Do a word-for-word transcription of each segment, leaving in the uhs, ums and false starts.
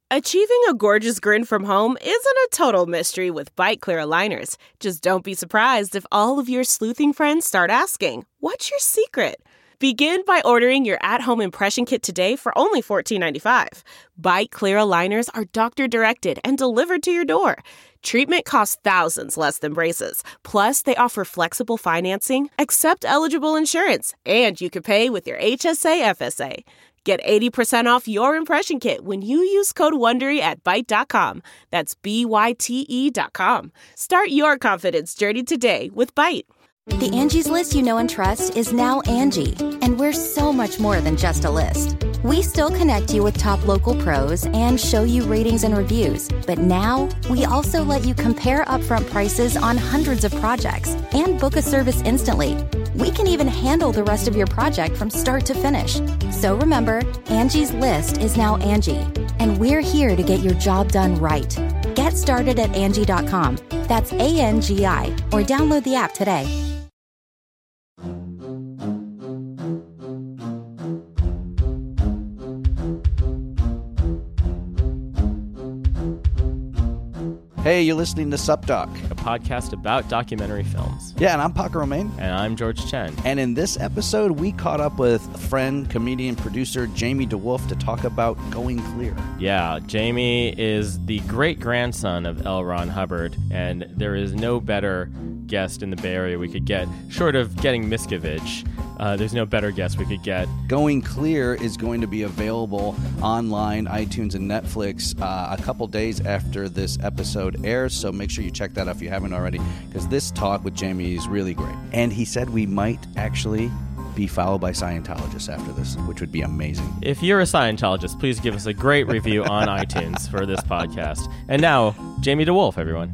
Achieving a gorgeous grin from home isn't a total mystery with Byte Clear aligners. Just don't be surprised if all of your sleuthing friends start asking, "What's your secret?" Begin by ordering your at-home impression kit today for only fourteen ninety-five. Byte Clear aligners are doctor-directed and delivered to your door. Treatment costs thousands less than braces. Plus, they offer flexible financing, accept eligible insurance, and you can pay with your H S A F S A. Get eighty percent off your impression kit when you use code WONDERY at byte dot com. That's B Y T E dot com. Start your confidence journey today with Byte. The Angie's List you know and trust is now Angie, and we're so much more than just a list. We still connect you with top local pros and show you ratings and reviews, but now we also let you compare upfront prices on hundreds of projects and book a service instantly. We can even handle the rest of your project from start to finish. So remember, Angie's List is now Angie, and we're here to get your job done right. Get started at Angie dot com. That's A N G I, or download the app today. Hey, you're listening to SupDoc, a podcast about documentary films. Yeah, and I'm Paco Romain. And I'm George Chen. And in this episode, we caught up with friend, comedian, producer Jamie DeWolf to talk about Going Clear. Yeah, Jamie is the great-grandson of L. Ron Hubbard, and there is no better guest in the Bay Area we could get, short of getting Miscavige. Uh, there's no better guest we could get. Going Clear is going to be available online, iTunes, and Netflix uh, a couple days after this episode airs, so make sure you check that out if you haven't already, because this talk with Jamie is really great. And he said we might actually be followed by Scientologists after this, which would be amazing. If you're a Scientologist, please give us a great review on iTunes for this podcast. And now, Jamie DeWolf, everyone.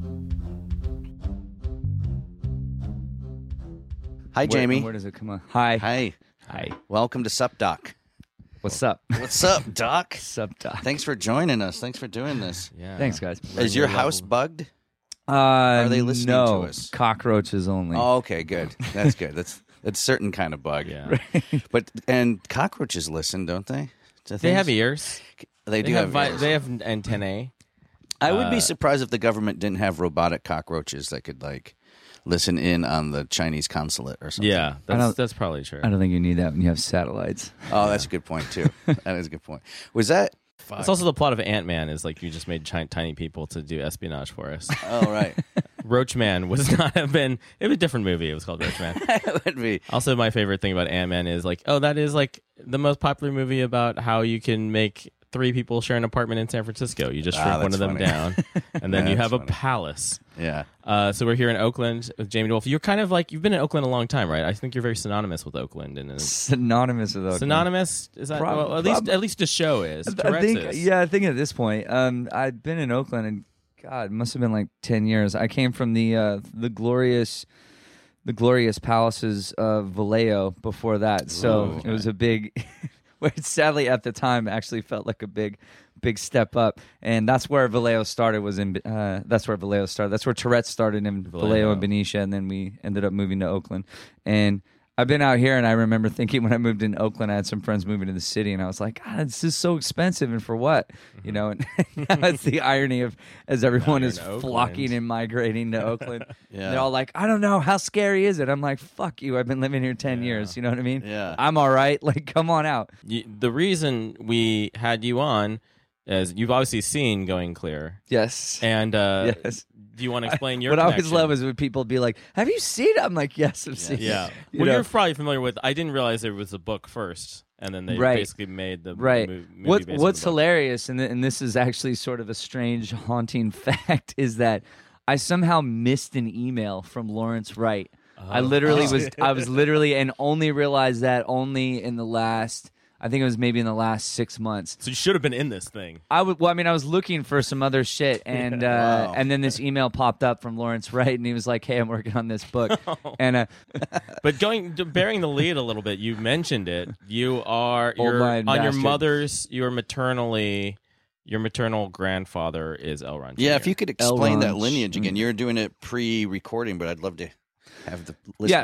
Hi, Jamie. Where, where does it come on? Hi. Hi. Hi. Welcome to SupDoc. What's up? What's up, Doc? Sup, Doc? Thanks for joining us. Thanks for doing this. Yeah. Thanks, guys. Is your house bugged? Uh, Are they listening no, to us? Cockroaches only. Oh, okay, good. That's good. That's that's a certain kind of bug. Yeah. But and cockroaches listen, don't they? To They things? have ears. They do They have, have, vi- ears. they have antennae. I would be uh, surprised if the government didn't have robotic cockroaches that could like listen in on the Chinese consulate or something. Yeah, I don't- that's, that's probably true. I don't think you need that when you have satellites. Oh, that's a good point too. That is a good point. Was that? It's also the plot of Ant-Man is like you just made chi- tiny people to do espionage for us. Oh, right. Roachman was not have been. It was a different movie. It was called Roachman. That would be. Also, my favorite thing about Ant-Man is like, oh, that is like the most popular movie about how you can make three people share an apartment in San Francisco. You just Ah, shrink one that's of them funny. down, and then you That's have a funny. palace. Yeah. Uh, so we're here in Oakland with Jamie DeWolf. You're kind of like you've been in Oakland a long time, right? I think you're very synonymous with Oakland. And it's Synonymous with Oakland. synonymous is that Prob- well, at least prob- at least the show is. I Tourette's think, is. yeah, I think at this point, um, I've been in Oakland, and God, it must have been like ten years. I came from the uh, the glorious, the glorious palaces of Vallejo before that, so Ooh, it was a big. Where it sadly at the time actually felt like a big, big step up, and that's where Vallejo started. Was in uh, that's where Vallejo started. That's where Tourette's started in Vallejo, Vallejo. and Benicia, and then we ended up moving to Oakland. And I've been out here, and I remember thinking when I moved in Oakland, I had some friends moving to the city, and I was like, God, this is so expensive, and for what? Mm-hmm. You know, and that's the irony of as everyone you're is in Oakland. flocking and migrating to Oakland. Yeah. They're all like, I don't know, how scary is it? I'm like, fuck you, I've been living here ten Yeah. years. You know what I mean? Yeah. I'm all right. Like, come on out. You, the reason we had you on is you've obviously seen Going Clear, Yes. and uh, Yes. do you want to explain your? What I always connection? love is when people be like, "Have you seen it?" I'm like, "Yes, I've seen Yeah. it." You well, know? you're probably familiar with. I didn't realize there was a book first, and then they Right. basically made the right. mo- movie. What based on What's the book. hilarious, and th- and this is actually sort of a strange, haunting fact, is that I somehow missed an email from Lawrence Wright. I literally Oh. was, I was literally, and only realized that only in the last. I think it was maybe in the last six months. So you should have been in this thing. I would. Well, I mean, I was looking for some other shit, and uh, Wow. and then this email popped up from Lawrence Wright, and he was like, "Hey, I'm working on this book," and uh, But going bearing the lead a little bit, you mentioned it. You are Old you're, line on your bastard. mother's. Your maternally, your maternal grandfather is L. Ron. Yeah, Junior if you could explain that Elrond. lineage again. You're doing it pre-recording, but I'd love to have the listeners Yeah, here.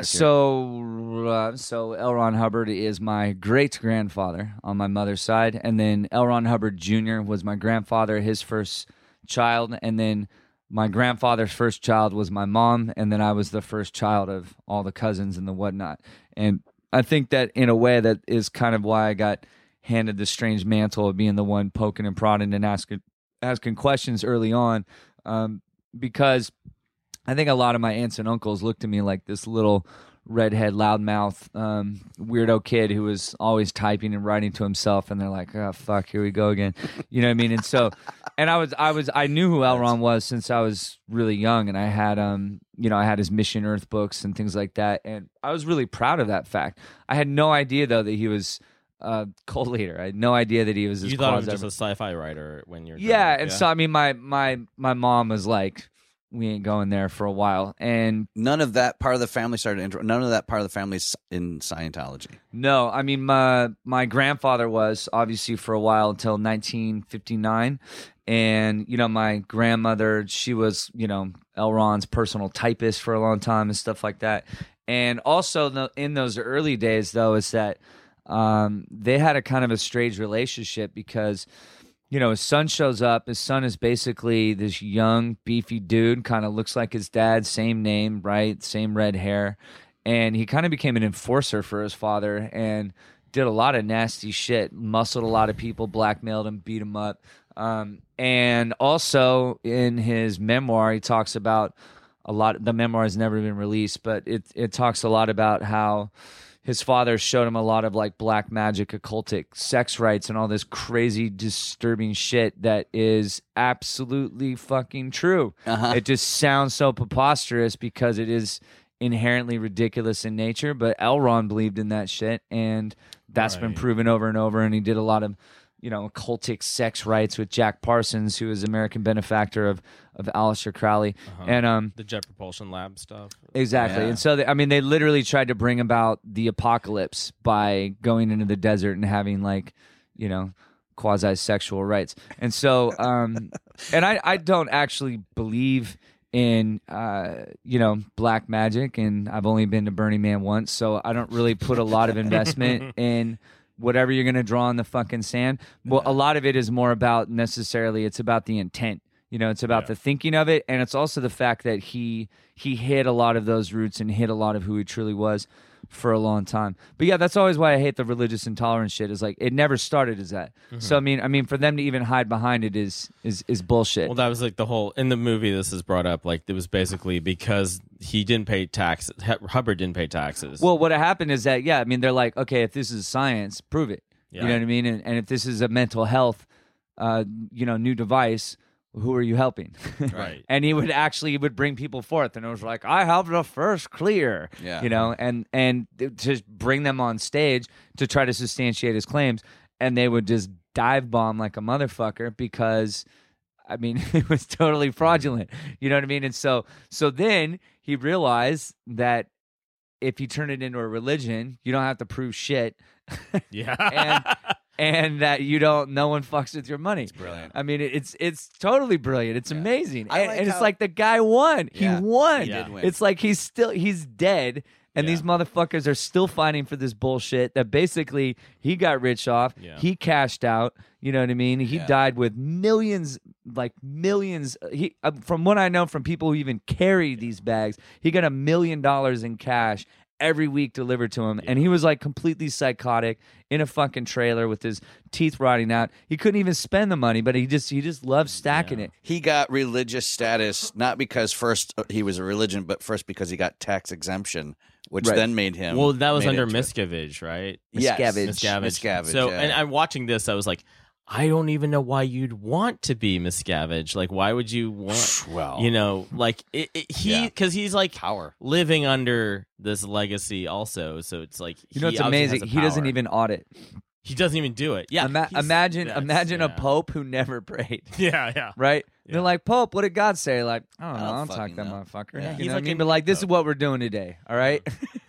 so uh, so L. Ron Hubbard is my great grandfather on my mother's side, and then L. Ron Hubbard Junior was my grandfather, his first child, and then my grandfather's first child was my mom, and then I was the first child of all the cousins and the whatnot. And I think that in a way that is kind of why I got handed the strange mantle of being the one poking and prodding and asking asking questions early on, um, because I think a lot of my aunts and uncles looked at me like this little redhead, loudmouth, um, weirdo kid who was always typing and writing to himself, and they're like, "Oh fuck, here we go again," you know what I mean? And so, and I was, I was, I knew who L. Ron was since I was really young, and I had, um, you know, I had his Mission Earth books and things like that, and I was really proud of that fact. I had no idea though that he was a cult leader. I had no idea that he was. This You thought he was quasi- just a sci-fi writer when you're yeah, growing up, and so I mean, my my my mom was like, "We ain't going there for a while," and none of that part of the family started. Intro- none of that part of the family is in Scientology. no, I mean my my grandfather was obviously for a while until nineteen fifty-nine, and you know my grandmother, she was you know L. Ron's personal typist for a long time and stuff like that. And also the, in those early days though is that um, they had a kind of a strange relationship because you know his son shows up. His son is basically this young beefy dude, kind of looks like his dad, same name, right, same red hair. And he kind of became an enforcer for his father and did a lot of nasty shit, muscled a lot of people, blackmailed him, beat him up. Um, and also in his memoir, he talks about a lot. The memoir has never been released, but it it talks a lot about how his father showed him a lot of like black magic, occultic sex rites, and all this crazy, disturbing shit that is absolutely fucking true. Uh-huh. It just sounds so preposterous because it is inherently ridiculous in nature, but L. Ron believed in that shit, and that's been Right. proven over and over. And he did a lot of, you know, occultic sex rites with Jack Parsons, who is American benefactor of of Aleister Crowley, Uh-huh. and um, The Jet Propulsion Lab stuff. exactly. Yeah. And so, they, I mean, they literally tried to bring about the apocalypse by going into the desert and having like, you know, quasi-sexual rites. And so, um, and I, I don't actually believe in, uh, you know, black magic, and I've only been to Burning Man once, so I don't really put a lot of investment in whatever you're going to draw in the fucking sand. Well, a lot of it is more about necessarily, it's about the intent. You know, it's about Yeah. the thinking of it, and it's also the fact that he he hid a lot of those roots and hid a lot of who he truly was for a long time. But yeah, that's always why I hate the religious intolerance shit. Is like it never started as that. Mm-hmm. So I mean, I mean, for them to even hide behind it is is is bullshit. Well, that was like the whole in the movie. This is brought up. Like it was basically because he didn't pay taxes. Hubbard didn't pay taxes. Well, what happened is that yeah, I mean, they're like, okay, if this is science, prove it. Yeah. You know what I mean? And, and if this is a mental health, uh, you know, new device, who are you helping? Right. And he would actually he would bring people forth, and it was like, I have the first clear, Yeah. you know, and and to bring them on stage to try to substantiate his claims, and they would just dive bomb like a motherfucker because, I mean, it was totally fraudulent, you know what I mean? And so so then he realized that if you turn it into a religion, you don't have to prove shit. yeah. and and that you don't, no one fucks with your money. It's brilliant. I mean, it's it's totally brilliant. It's amazing, I and, like and it's how- like the guy won. Yeah, he won. he did win. It's like he's still he's dead, and Yeah. these motherfuckers are still fighting for this bullshit that basically he got rich off. Yeah. He cashed out. You know what I mean? He Yeah. died with millions, like millions. He, uh, from what I know from people who even carry these bags, he got a million dollars in cash every week delivered to him, and he was like completely psychotic in a fucking trailer with his teeth rotting out. He couldn't even spend the money, but he just he just loved stacking it. He got religious status not because first he was a religion, but first because he got tax exemption, which Right. then made him. Well, that was made under into it. Miscavige, right? Yes. Miscavige. Miscavige. Miscavige, So, yeah. and I'm watching this. I was like, I don't even know why you'd want to be Miscavige. Like, why would you want? Well, You know, like it, it, he Yeah. because he's like power. living under this legacy also. So it's like You know he what's obviously has amazing? a He doesn't power. even audit. He doesn't even do it. Yeah. Ima- he's- imagine that's- imagine a yeah. pope who never prayed. Yeah, yeah. Right? Yeah. They're like, Pope, what did God say? Like, I don't know, I don't I don't talk fucking that know. motherfucker. Yeah. You He's know what like I mean? an But like, this is pope. what we're doing today, all right?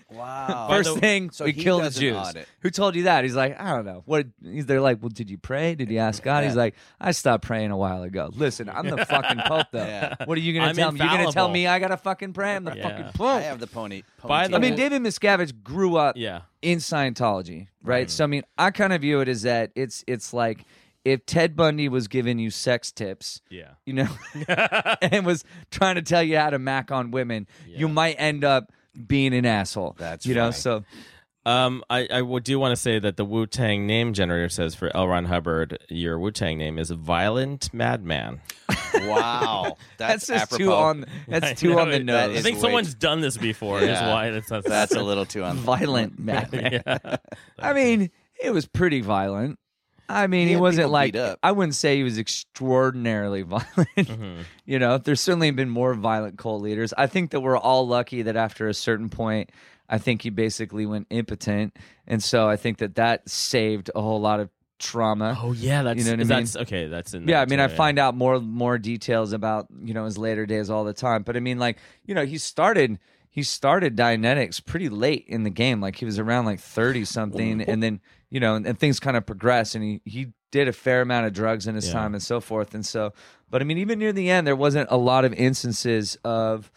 Wow. First the- thing, so we he kill the does an Jews. audit. Who told you that? He's like, I don't know. What? He's they're like, well, did you pray? Did you ask God? He's Yeah. like, I stopped praying a while ago. Listen, I'm the fucking Pope, though. Yeah. What are you gonna I'm tell me? You're gonna tell infallible. me I gotta fucking pray? I'm the Yeah. fucking I Pope. have the pony. By ponytail. the I mean, way- David Miscavige grew up Yeah. in Scientology, right? So I mean, I kind of view it as that it's it's like if Ted Bundy was giving you sex tips, Yeah. you know, and was trying to tell you how to mac on women, you might end up being an asshole. That's you know. right. So Um, I, I w- do want to say that the Wu-Tang name generator says for L. Ron Hubbard, your Wu-Tang name is Violent Madman. Wow. that's, That's, just apropos. too on. I That's too know on the it- nose. I is think way someone's too- done this before. Is Yeah. why that's, that's, That's a little too on. Violent madman. yeah. I mean, it was pretty violent. I mean, He he, had wasn't people like beat up. I wouldn't say he was extraordinarily violent. Mm-hmm. You know, there's certainly been more violent cult leaders. I think that we're all lucky that after a certain point, I think he basically went impotent, and so I think that that saved a whole lot of trauma. Oh yeah, that's You know what I is mean? that's okay. That's in. Yeah, there I mean, too, I find out more more details about you know his later days all the time. But I mean, like you know, he started he started Dianetics pretty late in the game. Like he was around like thirty something, and then you know, and, and things kind of progressed, and he he did a fair amount of drugs in his Yeah. time and so forth. And so, but I mean, even near the end, there wasn't a lot of instances of,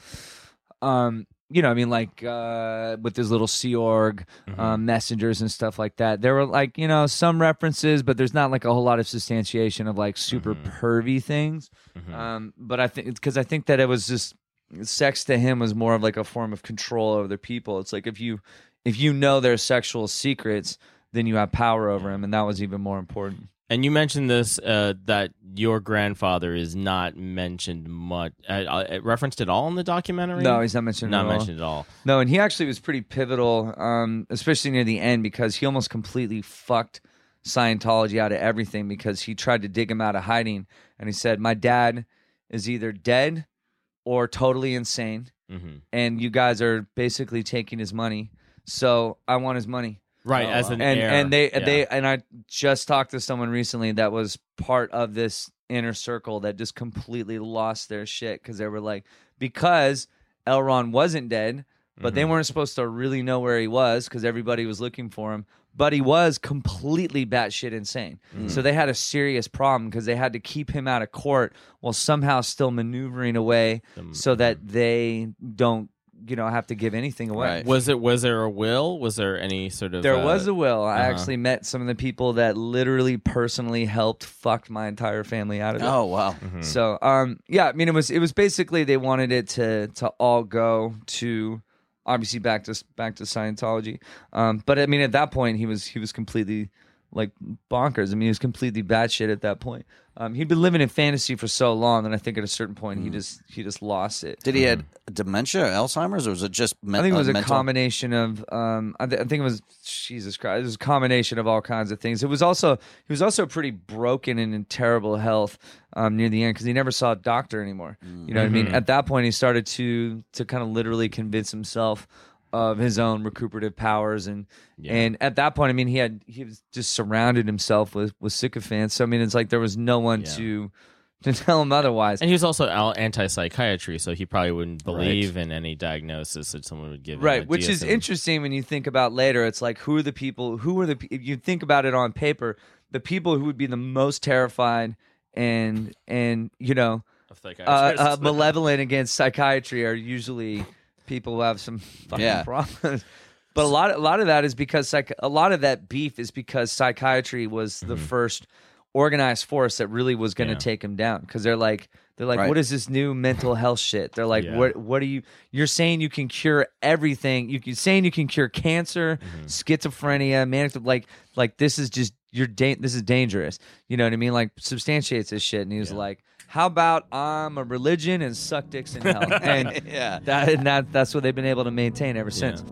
um. You know, I mean, like uh, with his little Sea Org um, messengers and stuff like that. There were like, you know, some references, but there's not like a whole lot of substantiation of like super pervy things. Um, but I think because I think that it was just sex to him was more of like a form of control over the people. It's like if you if you know their sexual secrets, then you have power over them, and that was even more important. And you mentioned this uh, that your grandfather is not mentioned much, uh, uh, referenced at all in the documentary. No, he's not mentioned not at all. mentioned at all. No, and he actually was pretty pivotal, um, especially near the end, because he almost completely fucked Scientology out of everything because he tried to dig him out of hiding. And he said, my dad is either dead or totally insane, Mm-hmm. and you guys are basically taking his money. So I want his money. Right, as an and heir. and they Yeah. they and I just talked to someone recently that was part of this inner circle that just completely lost their shit because they were like, because L. Ron wasn't dead, but Mm-hmm. they weren't supposed to really know where he was because everybody was looking for him. But he was completely batshit insane. Mm. So they had a serious problem because they had to keep him out of court while somehow still maneuvering away so that they don't, you know, have to give anything away. Right. Was it? Was there a will? Was there any sort of? There uh, was a will. I uh-huh. actually met some of the people that literally personally helped fuck my entire family out of it. Oh wow. So, um, yeah, I mean, it was it was basically they wanted it to to all go to obviously back to back to Scientology. Um, but I mean, at that point, he was he was completely like bonkers. I mean, he was completely batshit at that point. Um, he'd been living in fantasy for so long, and I think at a certain point, he just he just lost it. Did he had dementia, Alzheimer's, or was it just? Me- I think it was uh, a mental? combination of. Um, I, th- I think it was Jesus Christ. It was a combination of all kinds of things. It was also he was also pretty broken and in terrible health um, near the end because he never saw a doctor anymore. You know what I mean? At that point, he started to to kind of literally convince himself of his own recuperative powers, and and at that point, I mean, he had he was just surrounded himself with with sycophants. So I mean, it's like there was no one Yeah. to to tell him otherwise. And he was also al- anti-psychiatry, so he probably wouldn't believe in any diagnosis that someone would give him. Right, a which is D S M. interesting when you think about later. It's like who are the people? Who are the? pe- If you think about it on paper, the people who would be the most terrified and and you know Of uh, psychiatrists. uh, malevolent against psychiatry are usually people who have some fucking Yeah. problems. But a lot, a lot of that is because psych- a lot of that beef is because psychiatry was the first organized force that really was going to Yeah. take him down. Because they're like, they're like, Right. what is this new mental health shit? They're like, Yeah. what, what are you? You're saying you can cure everything. You can saying you can cure cancer, schizophrenia, manic. Like, like this is just you're. Da- this is dangerous. You know what I mean? Like substantiates this shit. And he was like, how about I'm a religion and suck dicks in hell? And Yeah. that, and that that's what they've been able to maintain ever since.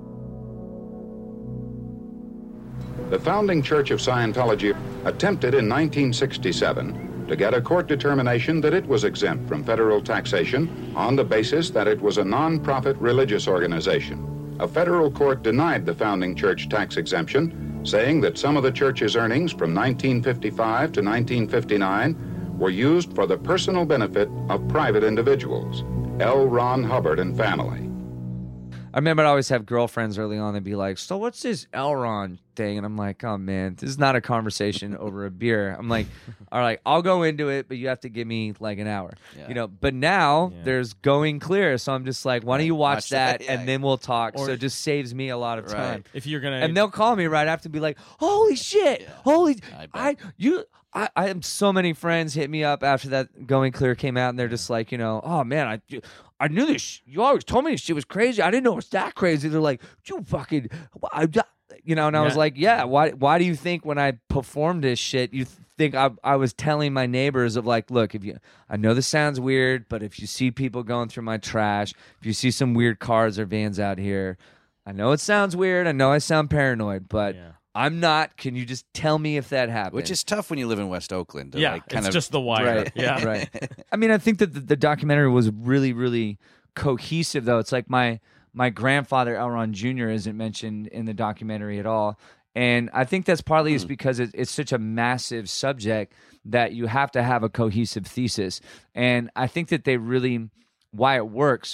The founding Church of Scientology attempted in nineteen sixty-seven to get a court determination that it was exempt from federal taxation on the basis that it was a non-profit religious organization. A federal court denied the founding church tax exemption, saying that some of the church's earnings from nineteen fifty-five to nineteen fifty-nine were used for the personal benefit of private individuals, L. Ron Hubbard and family. I remember I'd always have girlfriends early on. They'd be like, "So what's this Elron thing?" And I'm like, "Oh man, this is not a conversation over a beer." I'm like, "All right, I'll go into it, but you have to give me like an hour." Yeah. You know. But now Yeah. there's Going Clear, so I'm just like, "Why don't you watch, Watch that, that, yeah. and then we'll talk?" Or- so it just saves me a lot of Right. time. If you're gonna, And they'll call me right after and be like, "Holy shit! Holy, I bet. I you." I, I have so many friends hit me up after that Going Clear came out, and they're just like, you know, "Oh man, I, I knew this. You always told me this shit was crazy. I didn't know it was that crazy." They're like, "You fucking," I, you know, and I was Yeah. like, "Yeah. Why? Why do you think when I performed this shit, you think I, I was telling my neighbors of like, look, if you, I know this sounds weird, but if you see people going through my trash, if you see some weird cars or vans out here, I know it sounds weird. I know I sound paranoid, but." Yeah. I'm not. Can you just tell me if that happened? Which is tough when you live in West Oakland. To yeah, like kind it's of, just the wire. right. Yeah, right. I mean, I think that the, the documentary was really, really cohesive, though. It's like my my grandfather Elron Junior isn't mentioned in the documentary at all, and I think that's partly is because it, it's such a massive subject that you have to have a cohesive thesis, and I think that they really why it works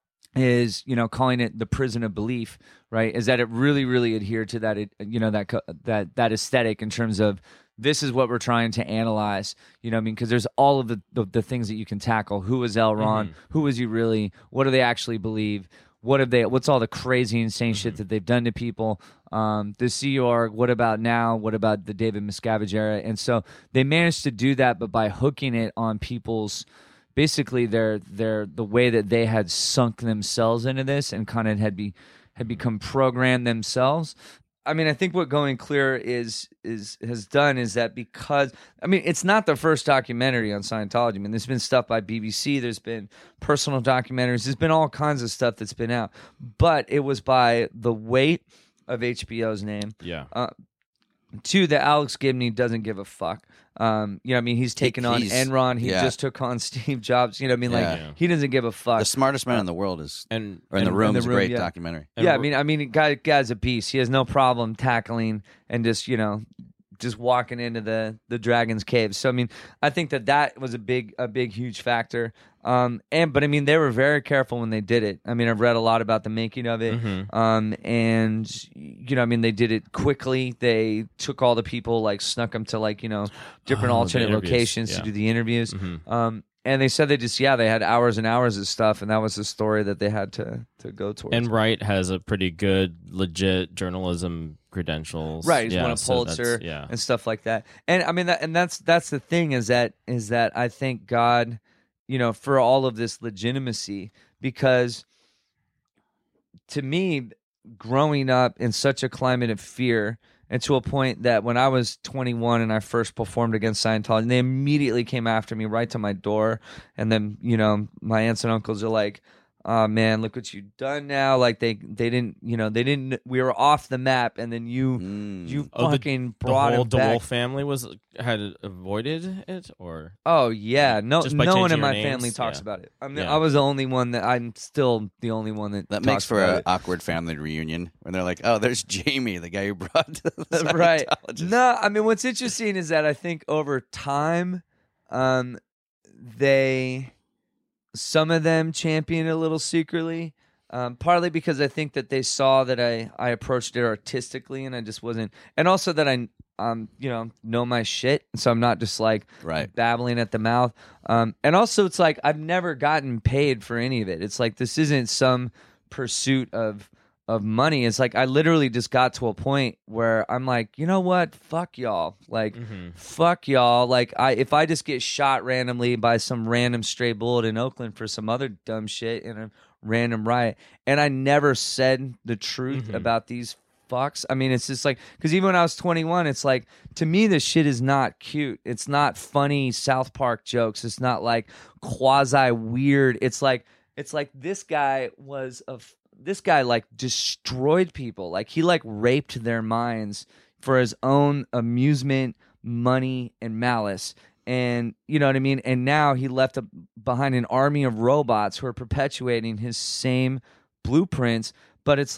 is, you know, calling it the prison of belief, right? Is that it really, really adhered to that, you know, that that that aesthetic in terms of this is what we're trying to analyze, you know what I mean? Because there's all of the, the the things that you can tackle. Who was Elron? Who was he really? What do they actually believe? What have they? What's all the crazy, insane shit that they've done to people? Um, the Sea Org. What about now? What about the David Miscavige era? And so they managed to do that, but by hooking it on people's. Basically, their their the way that they had sunk themselves into this and kind of had be had become programmed themselves. I mean, I think what Going Clear is is has done is that because I mean, it's not the first documentary on Scientology. I mean, there's been stuff by B B C, there's been personal documentaries, there's been all kinds of stuff that's been out, but it was by the weight of H B O's name. yeah. Uh, Two, that Alex Gibney doesn't give a fuck. Um, you know, what I mean, he's taken on he's- Enron. He yeah. just took on Steve Jobs. You know, what I mean, like Yeah. he doesn't give a fuck. the smartest man in the world is, And or in the and- room in the is a room, great yeah. documentary. and yeah, I we're- mean, I mean, guy, guy's a beast. He has no problem tackling and just, you know, just walking into the the dragon's cave. So I mean, I think that that was a big, a big, huge factor. Um, and but I mean, they were very careful when they did it. I mean, I've read a lot about the making of it. Mhm. Um, and you know, I mean, they did it quickly. They took all the people, like snuck them to like you know different Oh, the alternate interviews, locations yeah. to do the interviews. Mhm. Um, and they said they just yeah they had hours and hours of stuff, and that was the story that they had to to go towards. And Wright has a pretty good, legit journalism credentials. Right, he's yeah, won a so Pulitzer that's- yeah. and stuff like that. And I mean that, and that's that's the thing is that is that I thank God, you know, for all of this legitimacy, because to me, growing up in such a climate of fear, and to a point that when I was twenty-one and I first performed against Scientology, they immediately came after me right to my door, and then you know my aunts and uncles are like, "Oh man, look what you've done now!" Like they they didn't you know they didn't we were off the map, and then you Mm. you Oh, the- fucking The brought whole him back. DeWolf family was had avoided it, or Oh yeah, no, Just by no one changing in my your family names? talks Yeah. about it. I mean, Yeah. I was the only one that I'm still the only one that That talks makes for about an it. awkward family reunion when they're like, "Oh, there's Jamie, the guy who brought the right. Scientologist." No, I mean, what's interesting is that I think over time, um, they some of them champion it a little secretly. Um, partly because I think that they saw that I, I approached it artistically, and I just wasn't, and also that I um you know know my shit, so I'm not just like Right. babbling at the mouth. Um, and also it's like I've never gotten paid for any of it. It's like this isn't some pursuit of of money. It's like I literally just got to a point where I'm like, you know what? Fuck y'all. Like, Mhm. fuck y'all. Like, I if I just get shot randomly by some random stray bullet in Oakland for some other dumb shit in a random riot, and I never said the truth Mhm. about these fucks. I mean, it's just like, because even when I was twenty-one, it's like, to me, this shit is not cute. It's not funny South Park jokes. It's not like quasi weird. It's like, it's like this guy was a, f- this guy like destroyed people. Like he like raped their minds for his own amusement, money, and malice. And you know what I mean? And now he left a, behind an army of robots who are perpetuating his same blueprints. But it's like,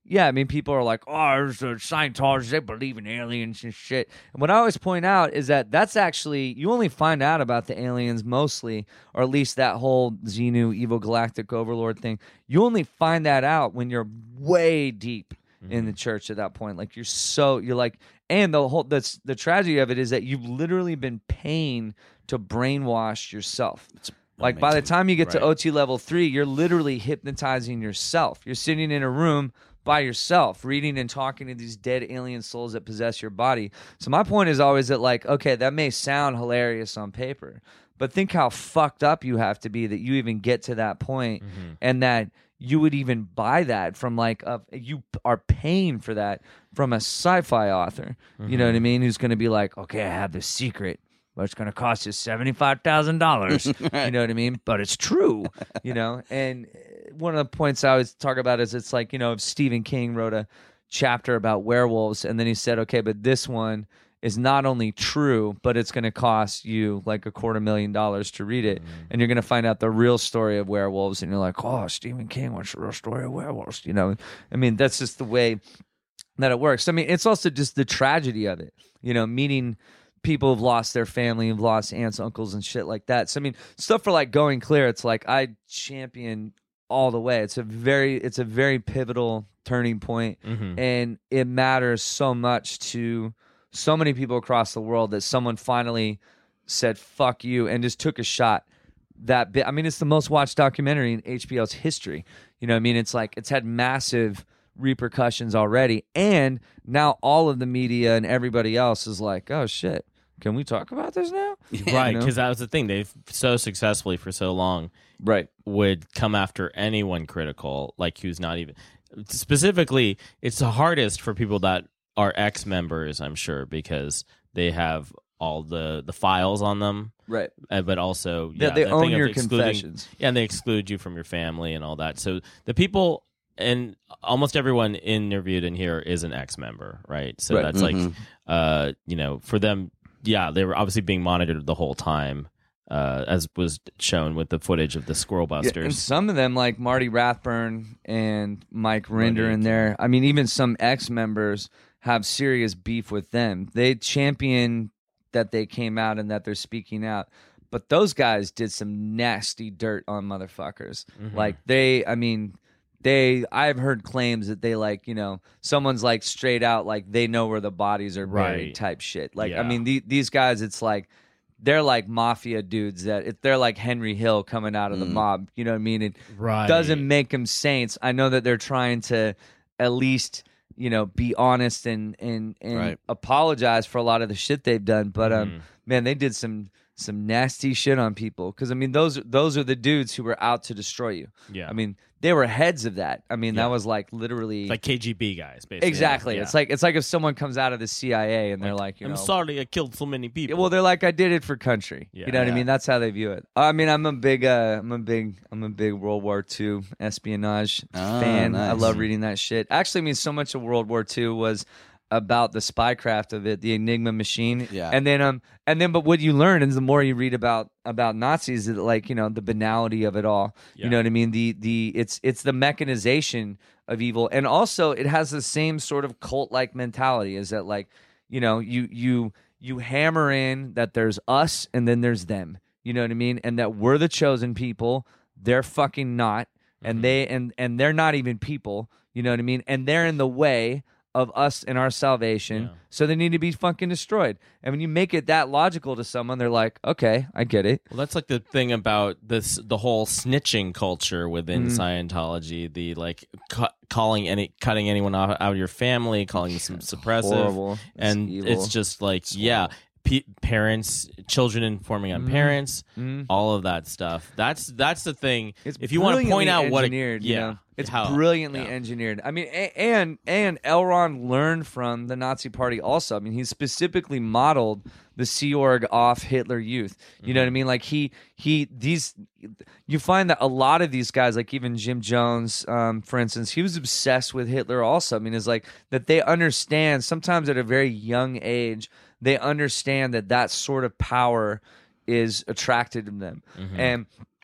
yeah, I mean, people are like, oh, there's a Scientologists, they believe in aliens and shit. And what I always point out is that that's actually, you only find out about the aliens mostly, or at least that whole Xenu, evil galactic overlord thing. You only find that out when you're way deep mm-hmm. in the church at that point. Like, you're so, you're like, and the whole, that's the tragedy of it is that you've literally been paying to brainwash yourself. It's Like, by the time you get right. to O T level three, you're literally hypnotizing yourself. You're sitting in a room by yourself, reading and talking to these dead alien souls that possess your body. So my point is always that, like, okay, that may sound hilarious on paper, but think how fucked up you have to be that you even get to that point, mm-hmm. and that you would even buy that from, like, a, you are paying for that from a sci-fi author. Mm-hmm. You know what I mean? Who's going to be like, okay, I have this secret, but it's going to cost you seventy-five thousand dollars. You know what I mean? But it's true, you know? And one of the points I always talk about is it's like, you know, if Stephen King wrote a chapter about werewolves, and then he said, okay, but this one is not only true, but it's going to cost you like a quarter million dollars to read it. Mm. And you're going to find out the real story of werewolves. And you're like, oh, Stephen King, what's the real story of werewolves? You know, I mean, that's just the way that it works. I mean, it's also just the tragedy of it, you know, meeting people have lost their family, have lost aunts, uncles, and shit like that. So, I mean, stuff for like Going Clear, it's like I champion all the way. It's a very, it's a very pivotal turning point, mm-hmm. and it matters so much to so many people across the world that someone finally said "fuck you" and just took a shot. That bit. I mean, it's the most watched documentary in H B O's history. You know what I mean? It's like it's had massive repercussions already, and now all of the media and everybody else is like, oh shit, can we talk about this now? Right, because you know? That was the thing. They've so successfully for so long right would come after anyone critical, like who's not even specifically. It's the hardest for people that are ex-members, I'm sure, because they have all the the files on them, right? Uh, but also yeah, yeah, they the own thing your of excluding, confessions. Yeah, and they exclude you from your family and all that. So the people. And almost everyone interviewed in here is an ex-member, right? So right. that's mm-hmm. like, uh, you know, for them, yeah, they were obviously being monitored the whole time, uh, as was shown with the footage of the Squirrel Busters. Yeah, and some of them, like Marty Rathburn and Mike Rinder in there, I mean, even some ex-members have serious beef with them. They champion that they came out and that they're speaking out. But those guys did some nasty dirt on motherfuckers. Mm-hmm. Like, they, I mean... They, I've heard claims that they like, you know, someone's like straight out, like they know where the bodies are buried right. type shit. Like, yeah. I mean, the, these guys, it's like, they're like mafia dudes that, it, they're like Henry Hill coming out of the mm. mob. You know what I mean? It right. doesn't make them saints. I know that they're trying to at least, you know, be honest and, and, and right. apologize for a lot of the shit they've done. But, um, mm. man, they did some... some nasty shit on people, because I mean those those are the dudes who were out to destroy you. Yeah, I mean they were heads of that. I mean yeah. that was like literally it's like K G B guys, basically. Exactly. Yeah. It's like it's like if someone comes out of the C I A and they're like, you I'm know, sorry I killed so many people. Well, they're like, I did it for country. Yeah. You know what yeah. I mean? That's how they view it. I mean, I'm a big, uh, I'm a big, I'm a big World War Two espionage oh, fan. nice. I love reading that shit. Actually, I mean, so much of World War Two was about the spycraft of it, the Enigma machine. Yeah. And then um and then but what you learn is the more you read about about Nazis is like, you know, the banality of it all. Yeah. You know what I mean? The the it's it's the mechanization of evil. And also it has the same sort of cult like mentality, is that like, you know, you you you hammer in that there's us and then there's them. You know what I mean? And that we're the chosen people, they're fucking not. And mm-hmm. they and and they're not even people, you know what I mean? And they're in the way of us and our salvation, yeah. so they need to be fucking destroyed. And when you make it that logical to someone, they're like, okay, I get it. Well, that's like the thing about this, the whole snitching culture within mm. Scientology, the like cu- calling any, cutting anyone out, out of your family, calling them suppressive. Horrible. It's and evil. It's just like, it's yeah, P- parents, children informing on mm. parents, mm. all of that stuff. That's that's the thing. It's if you want to point out what it, yeah. You know, it's how, brilliantly yeah. engineered. I mean, a- and and L. Ron learned from the Nazi Party also. I mean, he specifically modeled the Sea Org off Hitler Youth. You mm-hmm. know what I mean? Like he he these you find that a lot of these guys, like even Jim Jones, um, for instance, he was obsessed with Hitler also. I mean, it's like that they understand sometimes at a very young age, they understand that that sort of power is attracted to them. Mm-hmm. And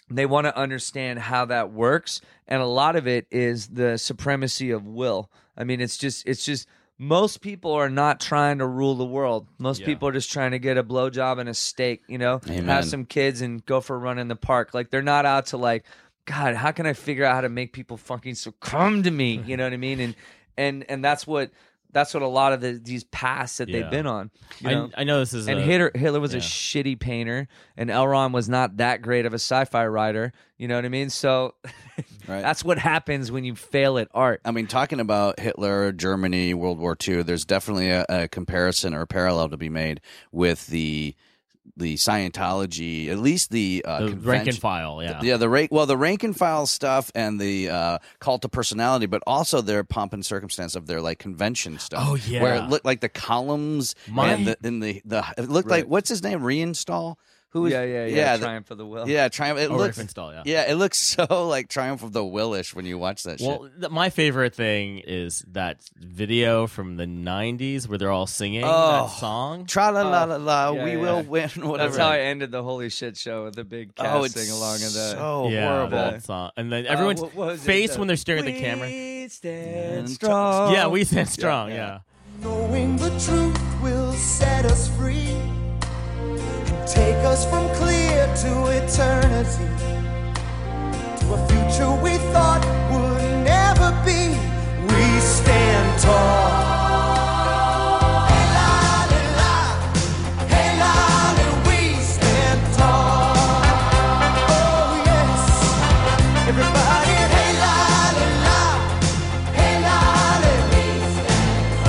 they want to understand how that works, and a lot of it is the supremacy of will. I mean, it's just it's just most people are not trying to rule the world. Most Yeah. people are just trying to get a blowjob and a steak, you know, Amen. have some kids and go for a run in the park. Like, they're not out to like, God, how can I figure out how to make people fucking succumb to me? You know what I mean? And and and that's what that's what a lot of the, these paths that Yeah. they've been on. You know? I, I know this is And a, Hitler, Hitler was a yeah. shitty painter, and L. Ron was not that great of a sci-fi writer. You know what I mean? So Right. that's what happens when you fail at art. I mean, talking about Hitler, Germany, World War Two, there's definitely a, a comparison or a parallel to be made with the the Scientology, at least the, uh, the rank convention- and file. Yeah. Yeah, the rank, well, the rank and file stuff and the uh, cult of personality, but also their pomp and circumstance of their like convention stuff. Oh, yeah. where it looked like the columns My- and the, in the the it looked Right. like what's his name, Reinstall. Who was, Yeah, yeah, yeah. yeah, the- Triumph of the Will. yeah, Triumph. It Oh, looks, Riefenstahl, yeah. yeah, it looks so like Triumph of the Willish when you watch that Well, shit. th- my favorite thing is that video from the nineties where they're all singing Oh. that song. Tra la la la la, yeah, we yeah. will win. Whatever. That's how I ended the Holy Shit show with the big cast oh, it's sing along of the. so yeah, horrible. that song. And then everyone's what was it? face The- when they're staring at the camera. We stand And strong. Yeah, we stand strong. Yeah. Knowing the truth will set us free and take us from clear to eternity, to a future we thought would never be. We stand tall. Hey, lolly, la. Hey, lolly, we stand tall. Oh, yes. Everybody, hey, lolly, la. Hey, lolly, we stand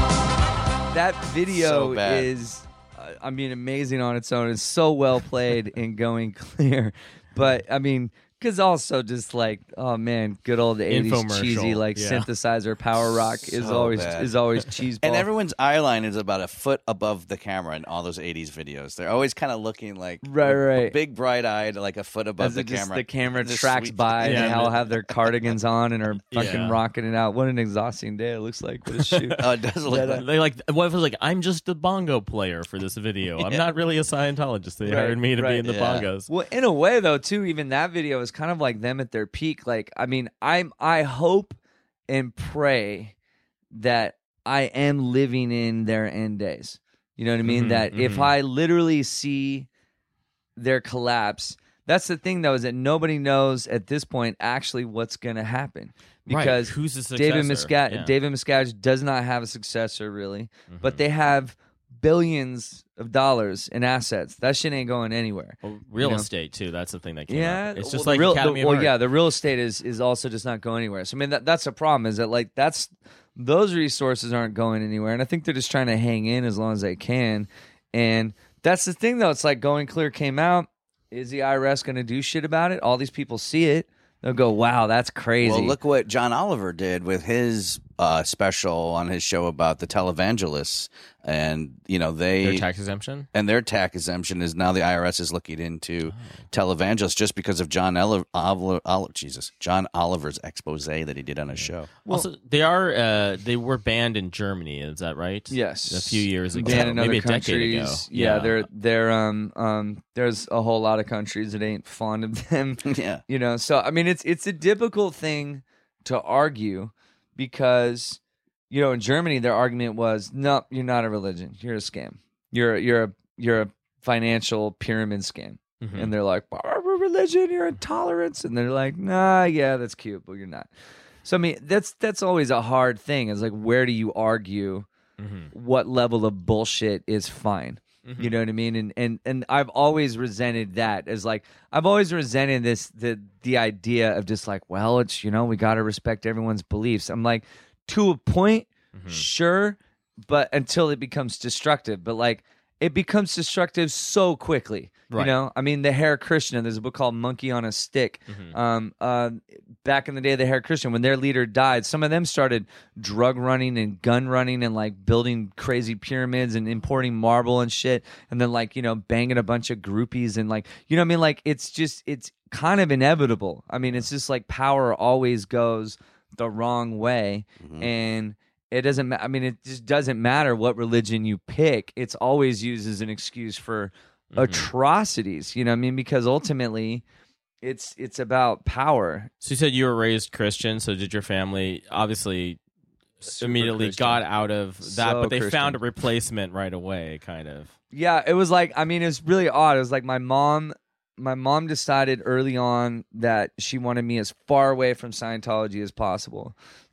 tall. That video So bad. is, uh, I mean, amazing on its own. It's so well played in Going Clear. But, I mean, because also just like, oh man, good old eighties Infomercial, cheesy like yeah. synthesizer power rock is So always bad. is always cheese ball. And everyone's eye line is about a foot above the camera in all those eighties videos. They're always kind of looking like Right, right. big, bright eyed, like a foot above As the it just, camera. the camera Just tracks sweep- by, Yeah, and they all but- have their cardigans on and are fucking Yeah. rocking it out. What an exhausting day it looks like for the shoot. Oh, it does look like They like what if it was like I'm just a bongo player for this video. I'm not really a Scientologist. They Right, hired me to right. be in the Yeah. bongos. Well, in a way, though, too, even that video is kind of like them at their peak. Like, I mean, I'm I hope and pray that I am living in their end days. You know what I mean? Mhm, that if mhm. I literally see their collapse, that's the thing, though, is that nobody knows at this point actually what's going to happen. Right. Because Who's the David successor? Miscavige, Yeah. David Miscavige does not have a successor, really, Mhm. but they have billions of dollars in assets. That shit ain't going anywhere. Well, real you know? estate too. That's the thing that came Yeah, up. It's well, just the like real, Academy the, of well, Art. yeah, the real estate is is also just not going anywhere. So I mean, that that's a problem. Is that like that's those resources aren't going anywhere, and I think they're just trying to hang in as long as they can. And that's the thing, though. It's like Going Clear came out. Is the I R S going to do shit about it? All these people see it. They'll go, "Wow, that's crazy." Well, look what John Oliver did with his uh, special on his show about the televangelists, and you know they Their tax exemption. and their tax exemption is now the I R S is looking into Oh. televangelists just because of John Oliver, Oliver, Oliver, Jesus, John Oliver's expose that he did on his show. also, they are uh, they were banned in Germany. Is that right? Yes, a few years ago, Banned in maybe a other decade ago. countries. Yeah, they're they're um um. There's a whole lot of countries that ain't fond of them. Yeah, You know, so I mean, it's it's a difficult thing to argue because you know in Germany their argument was, no, you're not a religion, you're a scam, you're you're a you're a financial pyramid scam, Mhm. and they're like, "We're a religion, you're intolerance," and they're like, nah, yeah, that's cute, but you're not. So I mean, that's that's always a hard thing. Is like, where do you argue Mhm. what level of bullshit is fine? Mm-hmm. You know what I mean? And and and I've always resented that as like I've always resented this the the idea of just like, well, it's you know, we gotta respect everyone's beliefs. I'm like, to a point, Mm-hmm. sure, but until it becomes destructive. But like it becomes destructive so quickly. You Right. know? I mean, the Hare Krishna, there's a book called Monkey on a Stick. Mm-hmm. Um uh back in the day of the Hare Krishna, when their leader died, some of them started drug running and gun running and like building crazy pyramids and importing marble and shit, and then like, you know, banging a bunch of groupies and like, you know what I mean? Like it's just it's kind of inevitable. I mean, it's just like power always goes the wrong way. And it doesn't ma- I mean, it just doesn't matter what religion you pick. It's always used as an excuse for atrocities, you know what I mean? Because ultimately it's it's about power. So you said you were raised Christian. So did your family obviously Super immediately Christian. got out of that, So but they Christian. found a replacement right away, kind of. Yeah, it was like, I mean, it was really odd. It was like my mom, my mom decided early on that she wanted me as far away from Scientology as possible.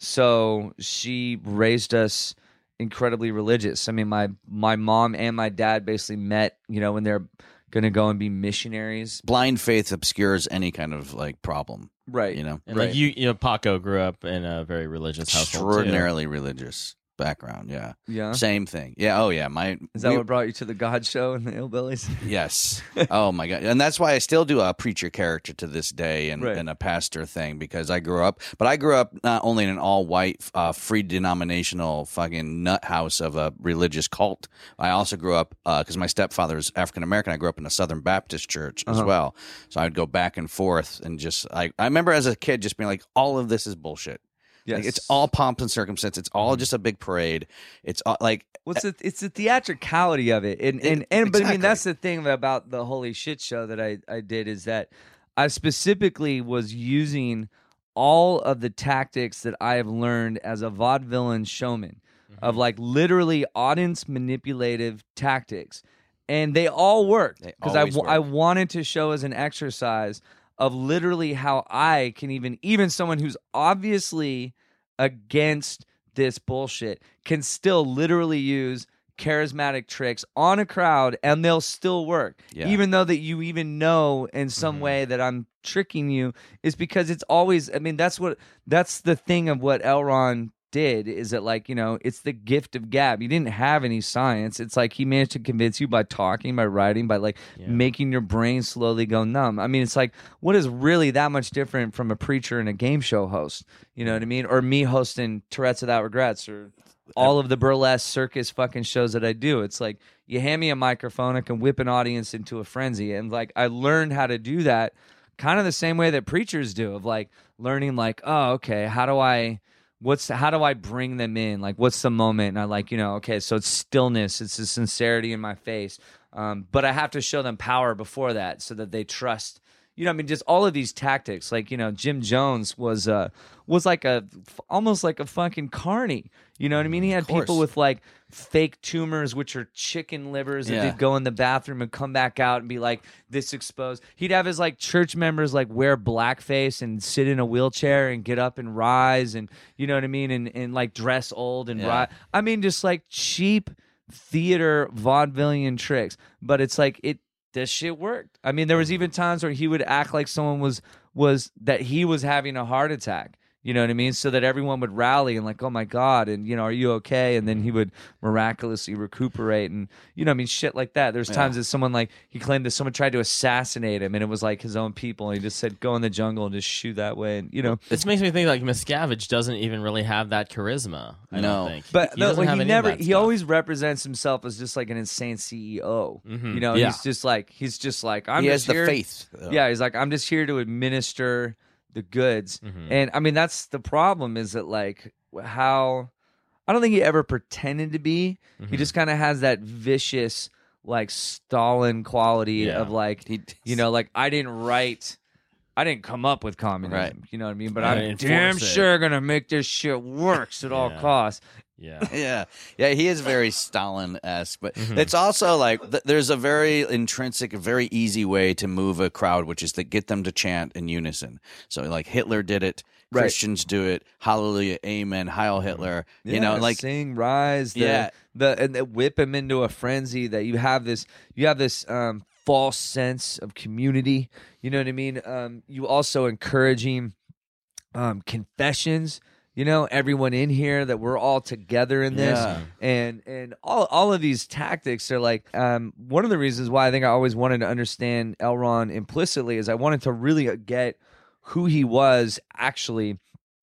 So she raised us incredibly religious. I mean, my my mom and my dad basically met, you know, when they're going to go and be missionaries. Blind faith obscures any kind of like problem, Right. you know. And Right. like you, you know, Paco grew up in a very religious household. too. Extraordinarily religious background. Yeah. Yeah. Same thing. Yeah. Oh yeah. My Is that we- what brought you to the God Show and the Hillbillies? Yes. Oh my God. And that's why I still do a preacher character to this day and, Right. and a pastor thing because I grew up, but I grew up not only in an all white, uh, free denominational fucking nut house of a religious cult. I also grew up, uh, cause my stepfather is African American. I grew up in a Southern Baptist church as Uh-huh. well. So I'd go back and forth and just, I, I remember as a kid just being like, all of this is bullshit. Yes. Like, it's all pomp and circumstance. It's all just a big parade. It's all, like, What's the it's the theatricality of it, and and, It- and but I exactly. mean that's the thing about the Holy Shit Show that I I did is that I specifically was using all of the tactics that I have learned as a vaudevillain showman of like literally audience manipulative tactics, and they all worked They because I always wa- I work. wanted to show as an exercise of literally how I can even even someone who's obviously against this bullshit can still literally use charismatic tricks on a crowd and they'll still work. Yeah. Even though that you even know in some way that I'm tricking you is because it's always I mean that's what that's the thing of what L. Ron did is that like, you know, it's the gift of gab. He didn't have any science. It's like he managed to convince you by talking, by writing, by like making your brain slowly go numb. I mean, it's like what is really that much different from a preacher and a game show host? You know what I mean? Or me hosting Tourette's Without Regrets or all of the burlesque circus fucking shows that I do. It's like you hand me a microphone, I can whip an audience into a frenzy. And like I learned how to do that kind of the same way that preachers do of like learning like, oh, okay, how do I what's how do I bring them in? Like what's the moment? And I like, you know, okay, so it's stillness, it's the sincerity in my face. Um, but I have to show them power before that so that they trust. You know, I mean, just all of these tactics. Like, you know, Jim Jones was uh was like a almost like a fucking carny. You know what I mean? He had course. people with like fake tumors, which are chicken livers, that Yeah. they'd go in the bathroom and come back out and be like this exposed. He'd have his like church members like wear blackface and sit in a wheelchair and get up and rise, and you know what I mean, and and like dress old and Yeah. rise. I mean, just like cheap theater vaudevillian tricks. But it's like it. This shit worked. I mean, there was even times where he would act like someone was was that he was having a heart attack. You know what I mean? So that everyone would rally and like, oh my God, and you know, are you okay? And then he would miraculously recuperate, and you know, I mean, shit like that. There's times that someone like he claimed that someone tried to assassinate him, and it was like his own people, and he just said, go in the jungle and just shoot that way, and you know. This makes me think like Miscavige doesn't even really have that charisma. I No. don't think. But he no, doesn't well, have he any of never. that He stuff. always represents himself as just like an insane C E O. You know, Yeah. he's just like he's just like I'm he just has the here- faith. though. Yeah, he's like, I'm just here to administer the goods. And I mean, that's the problem is that, like, how I don't think he ever pretended to be. He just kind of has that vicious, like, Stalin quality Yeah. of, like, He- you know, like, I didn't write. I didn't come up with communism, Right. you know what I mean? But I I'm didn't damn force it. sure gonna make this shit works at all Yeah. costs. Yeah. Yeah, yeah, he is very Stalin-esque, but it's also like th- there's a very intrinsic, very easy way to move a crowd, which is to get them to chant in unison. So, like Hitler did it, Right. Christians do it. Hallelujah, Amen, Heil Hitler. You know, Yeah, like sing, rise, the, Yeah. the and the whip him into a frenzy. That you have this, you have this um, false sense of community. You know what I mean? Um, you also encouraging um, confessions. You know, everyone in here that we're all together in this, Yeah. and and all all of these tactics are like um, one of the reasons why I think I always wanted to understand L. Ron implicitly is I wanted to really get who he was actually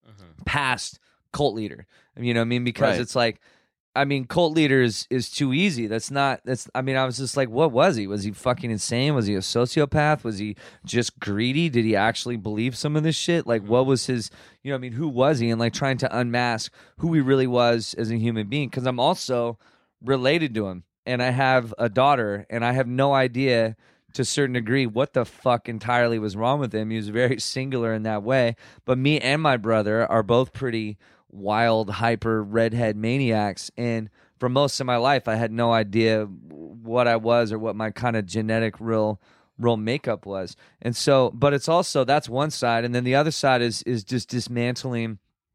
past cult leader. You know what I mean? Because Right. it's like, I mean, cult leader is, is too easy. That's not, that's, I mean, I was just like, what was he? Was he fucking insane? Was he a sociopath? Was he just greedy? Did he actually believe some of this shit? Like, what was his, you know what I mean? Who was he? And like trying to unmask who he really was as a human being. Cause I'm also related to him and I have a daughter and I have no idea to a certain degree what the fuck entirely was wrong with him. He was very singular in that way. But me and my brother are both pretty wild, hyper redhead maniacs, and for most of my life, I had no idea what I was or what my kind of genetic real real makeup was. And so, but it's also, that's one side, and then the other side is is just dismantling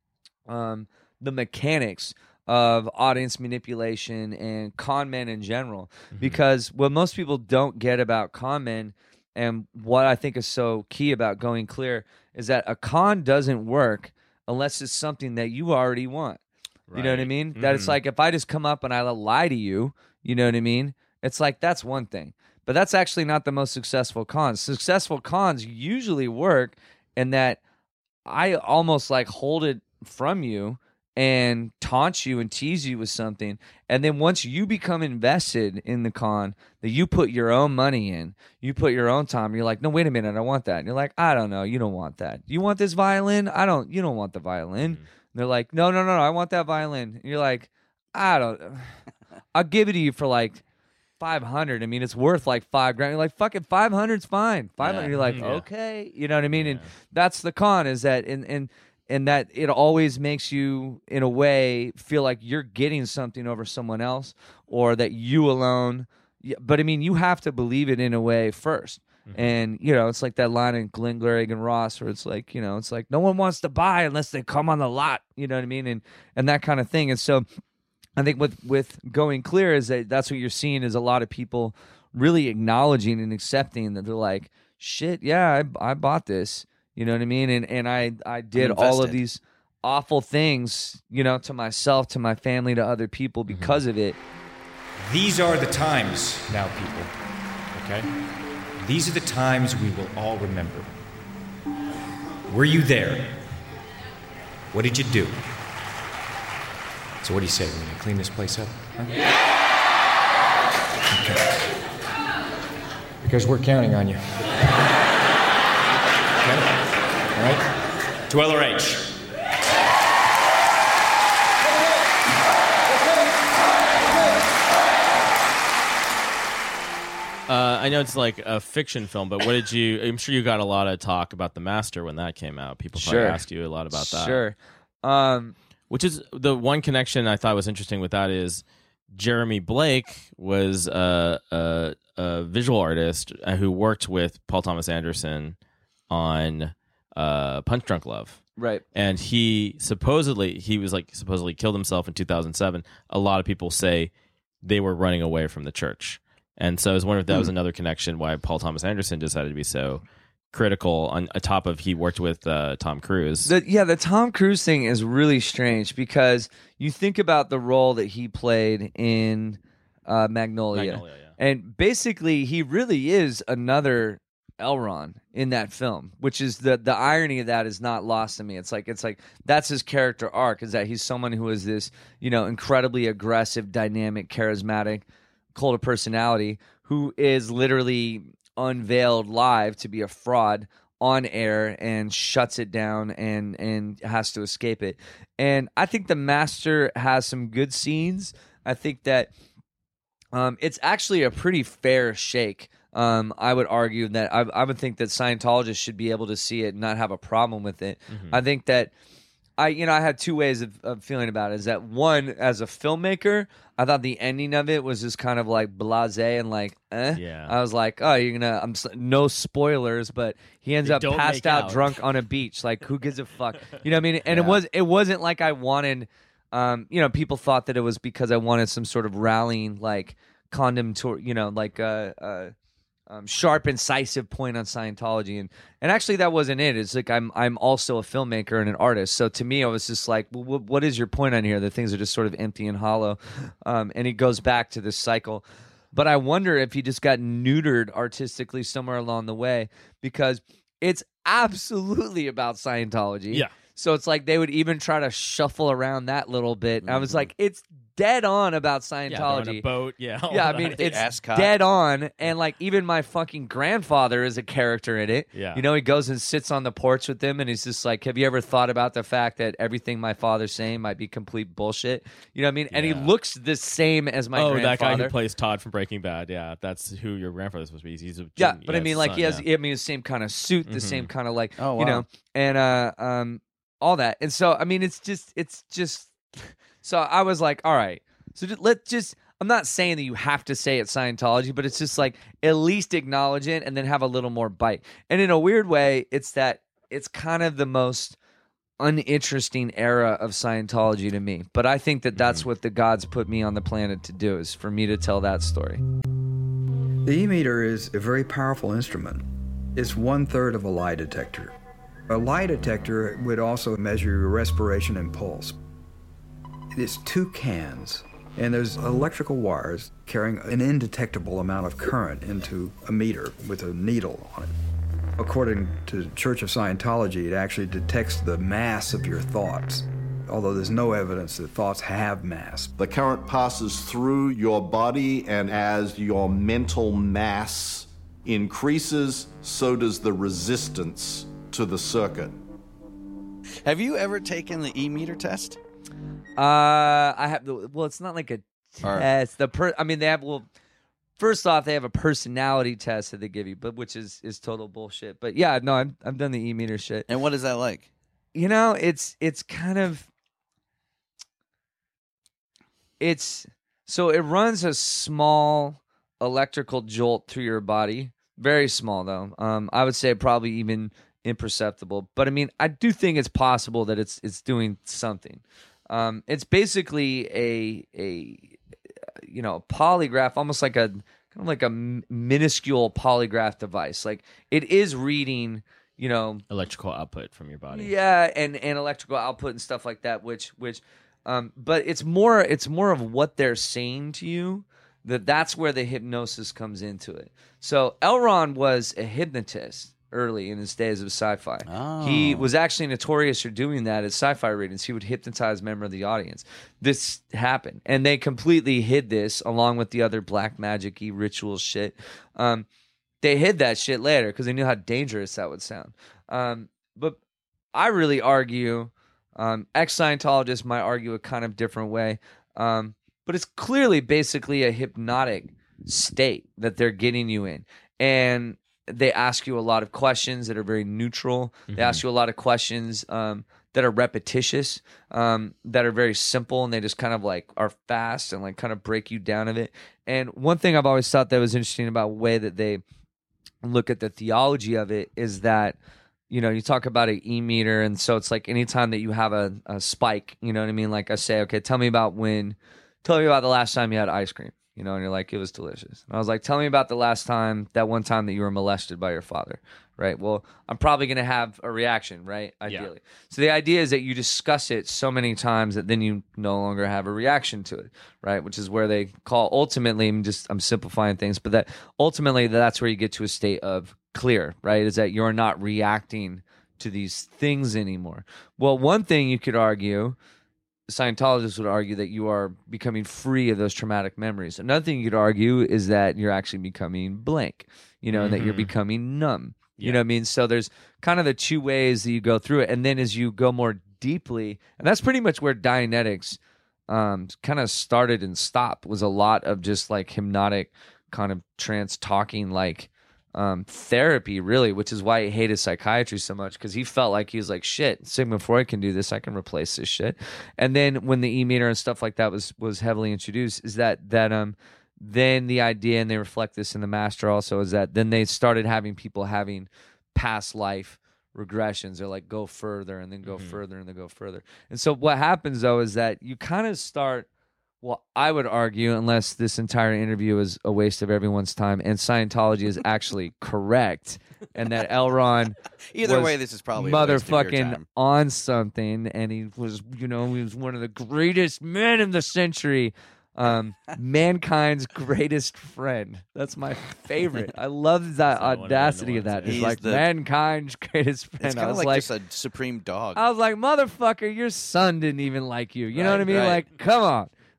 um, the mechanics of audience manipulation and con men in general. Mm-hmm. Because what most people don't get about con men, and what I think is so key about Going Clear, is that a con doesn't work unless it's something that you already want. Right. You know what I mean? Mm-hmm. That it's like, if I just come up and I lie to you, you know what I mean? It's like, that's one thing. But that's actually not the most successful cons. Successful cons usually work in that I almost like hold it from you and taunt you and tease you with something. And then once you become invested in the con, that you put your own money in, you put your own time, you're like, no, wait a minute, I want that. And you're like, I don't know, you don't want that. You want this violin? I don't, you don't want the violin. Mm-hmm. And they're like, no, no, no, no, I want that violin. And you're like, I don't, I'll give it to you for like five hundred. I mean, it's worth like five grand. You're like, fuck it, five hundred's fine. five hundred. Yeah. You're like, yeah. okay. You know what I mean? Yeah. And that's the con, is that, and, and, and that it always makes you, in a way, feel like you're getting something over someone else, or that you alone, but I mean, you have to believe it in a way first. Mm-hmm. And, you know, it's like that line in Glengarry and Ross where it's like, you know, it's like, no one wants to buy unless they come on the lot, you know what I mean? And, and that kind of thing. And so I think with, with Going Clear is that that's what you're seeing, is a lot of people really acknowledging and accepting that they're like, shit, yeah, I, I bought this, you know what I mean? And, and I, I did all of these awful things, you know, to myself, to my family, to other people because mm-hmm. of it. These are the times now, people, okay? These are the times we will all remember. Were you there? What did you do? So what do you say? We're going to clean this place up? Huh? Okay. Because we're counting on you. Okay? All right? To L R H. Uh, I know it's like a fiction film, but what did you... I'm sure you got a lot of talk about The Master when that came out. People probably sure. asked you a lot about that. Sure. Um, Which is... The one connection I thought was interesting with that is Jeremy Blake was a, a, a visual artist who worked with Paul Thomas Anderson on uh, Punch Drunk Love. Right. And he supposedly... He was like supposedly killed himself in two thousand seven. A lot of people say they were running away from the church. And so I was wondering if that was another connection why Paul Thomas Anderson decided to be so critical on, on top of he worked with uh, Tom Cruise. The, yeah, the Tom Cruise thing is really strange because you think about the role that he played in uh, Magnolia. Magnolia, yeah. And basically he really is another Elron in that film, which is the the irony of that is not lost to me. It's like it's like that's his character arc, is that he's someone who is this, you know, incredibly aggressive, dynamic, charismatic cult of personality who is literally unveiled live to be a fraud on air and shuts it down and and has to escape it. And I think The Master has some good scenes. I think that um, it's actually a pretty fair shake. Um, I would argue that I, I would think that Scientologists should be able to see it and not have a problem with it. Mm-hmm. I think that I, you know, I had two ways of, of feeling about it. Is that one, as a filmmaker, I thought the ending of it was just kind of like blasé and like, eh. Yeah. I was like, oh, you're gonna, I'm no spoilers, but he ends They up don't passed make out, out. drunk on a beach. Like, who gives a fuck? You know what I mean? And Yeah. it was, it wasn't like I wanted, um, you know, people thought that it was because I wanted some sort of rallying, like condom to, you know, like uh, uh Um, sharp, incisive point on Scientology, and and actually that wasn't it. It's like I'm I'm also a filmmaker and an artist. So to me, I was just like, well, what, what is your point on here? The things are just sort of empty and hollow, um, and it goes back to this cycle. But I wonder if he just got neutered artistically somewhere along the way, because it's absolutely about Scientology. Yeah. So it's like they would even try to shuffle around that little bit. I was like, it's dead on about Yeah, they're on Scientology. a boat. Yeah. all Yeah, I that. mean, The it's ascot. dead on, and like even my fucking grandfather is a character in it. Yeah. You know, he goes and sits on the porch with them, and he's just like, "Have you ever thought about the fact that everything my father's saying might be complete bullshit?" You know what I mean? And he Yeah. looks the same as my oh, grandfather. that guy who plays Todd from Breaking Bad. Yeah, that's who your grandfather's supposed to be. He's a Yeah, gen- but I his mean, like son, he has, yeah. I mean, the same kind of suit, the same kind of like, Oh, you wow. know, and uh, um, all that, and so I mean, it's just, it's just, so I was like, all right, so just, let just, I'm not saying that you have to say it's Scientology, but it's just like at least acknowledge it and then have a little more bite, and in a weird way, it's that it's kind of the most uninteresting era of Scientology to me, but I think that that's what the gods put me on the planet to do, is for me to tell that story. The e-meter is a very powerful instrument. It's one-third of a lie detector. A lie detector would also measure your respiration and pulse. It's two cans, and there's electrical wires carrying an indetectable amount of current into a meter with a needle on it. According to the Church of Scientology, it actually detects the mass of your thoughts, although there's no evidence that thoughts have mass. The current passes through your body, and as your mental mass increases, so does the resistance to the circuit. Have you ever taken the e-meter test? Uh, I have the well. It's not like a Or- test. The per. I mean, they have well. First off, they have a personality test that they give you, but which is is total bullshit. But yeah, no, I've I've done the e-meter shit. And what is that like? You know, it's it's kind of it's so it runs a small electrical jolt through your body, very small though. Um, I would say probably even imperceptible. But I mean, I do think it's possible that it's it's doing something. Um, it's basically a a you know polygraph, almost like a kind of like a m- minuscule polygraph device. Like it is reading, you know, electrical output from your body. yeah, and, and electrical output and stuff like that. Which which, um, but it's more it's more of what they're saying to you. That that's where the hypnosis comes into it. So L. Ron was a hypnotist early in his days of sci-fi. Oh. He was actually notorious for doing that at sci-fi readings. He would hypnotize a member of the audience. This happened, and they completely hid this along with the other black magic-y ritual shit. Um, they hid that shit later because they knew how dangerous that would sound. Um, but I really argue, um, ex-Scientologists might argue a kind of different way, um, but it's clearly basically a hypnotic state that they're getting you in. And they ask you a lot of questions that are very neutral. Mm-hmm. They ask you a lot of questions um, that are repetitious, um, that are very simple, and they just kind of like are fast and like kind of break you down of it. And one thing I've always thought that was interesting about the way that they look at the theology of it is that, you know, you talk about an e-meter, and so it's like anytime that you have a, a spike, you know what I mean? Like I say, okay, tell me about when, tell me about the last time you had ice cream. You know, and you're like, it was delicious. And I was like, tell me about the last time, that one time that you were molested by your father, right? Well, I'm probably going to have a reaction, right? Ideally. Yeah. So the idea is that you discuss it so many times that then you no longer have a reaction to it, right? Which is where they call ultimately, I'm just, I'm simplifying things, but that ultimately that's where you get to a state of clear, right? Is that you're not reacting to these things anymore. Well, one thing you could argue, Scientologists would argue that you are becoming free of those traumatic memories. Another thing you could argue is that you're actually becoming blank, you know, mm-hmm. and that you're becoming numb. Yeah. You know what I mean? So there's kind of the two ways that you go through it. And then as you go more deeply, and that's pretty much where Dianetics um, kind of started and stopped, was a lot of just like hypnotic kind of trance talking, like Um, therapy, really, which is why he hated psychiatry so much, because he felt like he was like, shit, Sigmund Freud can do this, I can replace this shit. And then when the e-meter and stuff like that was was heavily introduced, is that that um then the idea, and they reflect this in the Master also, is that then they started having people having past life regressions, or like go further and then go mm-hmm. further and then go further. And so what happens though is that you kind of start, well, I would argue, unless this entire interview is a waste of everyone's time and Scientology is actually correct, and that L. Ron either was way, this is probably motherfucking on something, and he was, you know, he was one of the greatest men in the century, um, mankind's greatest friend. That's my favorite. I love that audacity of that. It's like the, mankind's greatest friend. It's kind of like, like just a supreme dog. I was like, motherfucker, your son didn't even like you. You right, know what I mean? Right. Like, come on.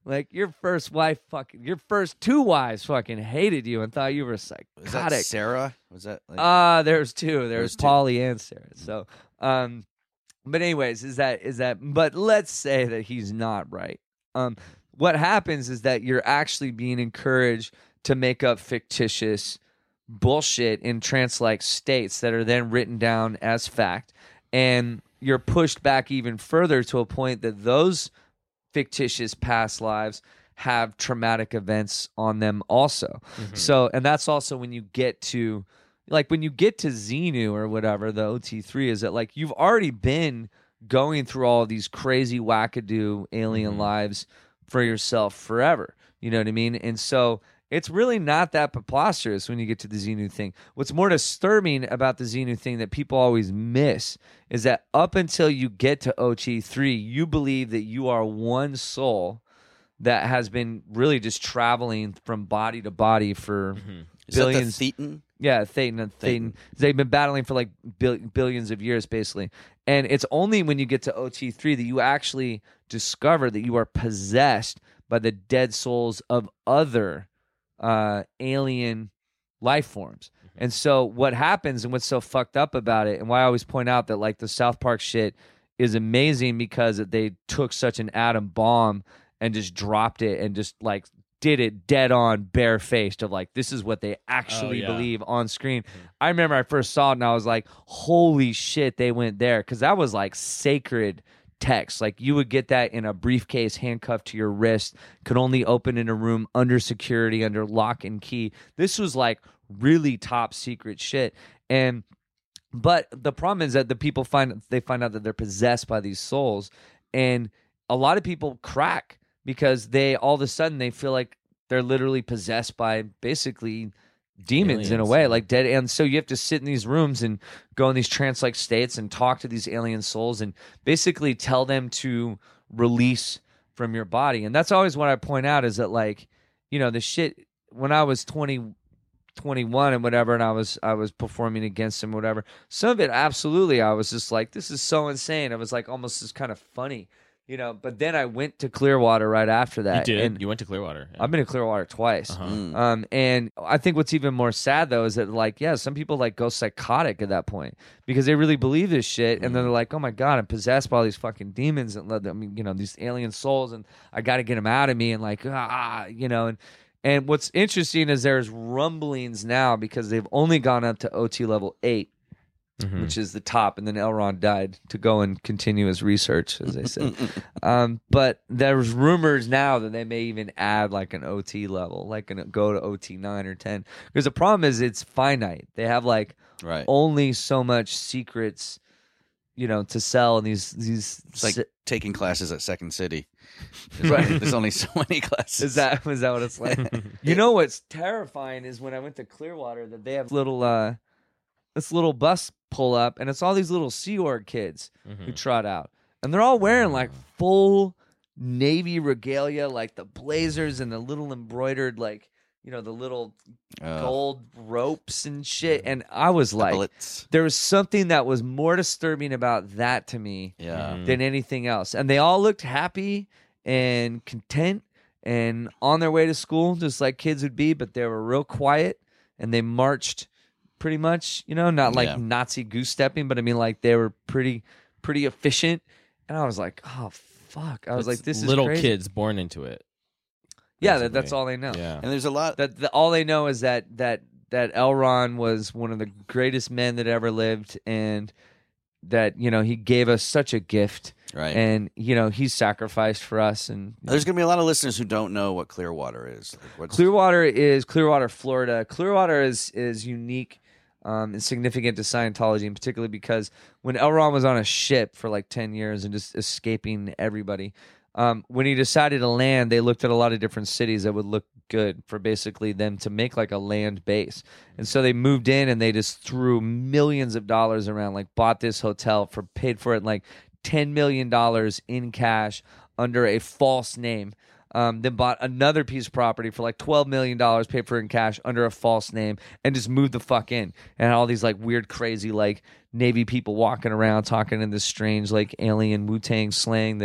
Like your first wife, fucking your first two wives, fucking hated you and thought you were psychotic. Was that Sarah? Was that? Like, uh there's two. There's two. Polly and Sarah. So, um, but anyways, is that is that? But let's say that he's not right. Um, what happens is that you're actually being encouraged to make up fictitious bullshit in trance-like states that are then written down as fact, and you're pushed back even further to a point that those fictitious past lives have traumatic events on them also. Mm-hmm. So, and that's also when you get to, like when you get to Xenu or whatever, the O T three is that like you've already been going through all of these crazy wackadoo alien mm-hmm. lives for yourself forever. You know what I mean? And so it's really not that preposterous when you get to the Xenu thing. What's more disturbing about the Xenu thing that people always miss is that up until you get to O T three, you believe that you are one soul that has been really just traveling from body to body for mm-hmm. billions. Is that the Thetan? Yeah, Thetan. Thetan. They've been battling for like bil- billions of years, basically. And it's only when you get to O T three that you actually discover that you are possessed by the dead souls of other uh alien life forms. Mm-hmm. And so what happens and what's so fucked up about it, and why I always point out that like the South Park shit is amazing because they took such an atom bomb and just dropped it and just like did it dead on barefaced of like this is what they actually oh, yeah. believe on screen. Mm-hmm. I remember I first saw it and I was like, holy shit, they went there, because that was like sacred text. Like you would get that in a briefcase handcuffed to your wrist, could only open in a room under security, under lock and key. This was like really top secret shit. And but the problem is that the people find they find out that they're possessed by these souls, and a lot of people crack because they all of a sudden they feel like they're literally possessed by basically demons Aliens. in a way, like dead. And so you have to sit in these rooms and go in these trance-like states and talk to these alien souls and basically tell them to release from your body. And that's always what I point out is that, like, you know, the shit when I was twenty, twenty-one and whatever, and I was I was performing against them, whatever. Some of it, absolutely, I was just like, this is so insane. It was like almost just kind of funny. You know, but then I went to Clearwater right after that. You did? And you went to Clearwater? Yeah. I've been to Clearwater twice. Uh-huh. Mm. Um, and I think what's even more sad, though, is that, like, yeah, some people, like, go psychotic at that point because they really believe this shit. And Mm. then they're like, oh, my God, I'm possessed by all these fucking demons and, I mean, you know, these alien souls, and I got to get them out of me. And, like, ah, you know. And, and what's interesting is there's rumblings now because they've only gone up to O T level eight. Mm-hmm. Which is the top, and then L. Ron died to go and continue his research, as they said. um, but there's rumors now that they may even add like an O T level, like an, go to O T nine or ten. Because the problem is it's finite. They have like right. only so much secrets, you know, to sell. And these these it's like si- taking classes at Second City. There's, right. only, there's only so many classes. Is that is that what it's like? You know what's terrifying is when I went to Clearwater that they have little uh, this little bus pull up, and it's all these little Sea Org kids mm-hmm. who trot out, and they're all wearing like full Navy regalia, like the blazers and the little embroidered, like, you know, the little uh, gold ropes and shit. And I was like, bullets. There was something that was more disturbing about that to me yeah. than anything else. And they all looked happy and content and on their way to school, just like kids would be, but they were real quiet, and they marched pretty much, you know, not like yeah. Nazi goose stepping, but I mean, like, they were pretty, pretty efficient. And I was like, oh fuck! I was it's like, this is little crazy. kids born into it. Yeah, that, that's all they know. Yeah, and there's a lot that the, all they know is that that that L. Ron was one of the greatest men that ever lived, and that, you know, he gave us such a gift, right? And, you know, he sacrificed for us. And there's going to be a lot of listeners who don't know what Clearwater is. Like, what's... Clearwater is Clearwater, Florida. Clearwater is is unique. Um, and significant to Scientology, and particularly because when L. Ron was on a ship for like ten years and just escaping everybody, um, when he decided to land, they looked at a lot of different cities that would look good for basically them to make like a land base. And so they moved in and they just threw millions of dollars around, like bought this hotel for, paid for it like ten million dollars in cash under a false name. Um, then bought another piece of property for like twelve million dollars, paid for it in cash under a false name, and just moved the fuck in. And all these like weird, crazy, like Navy people walking around talking in this strange, like alien Wu-Tang slang that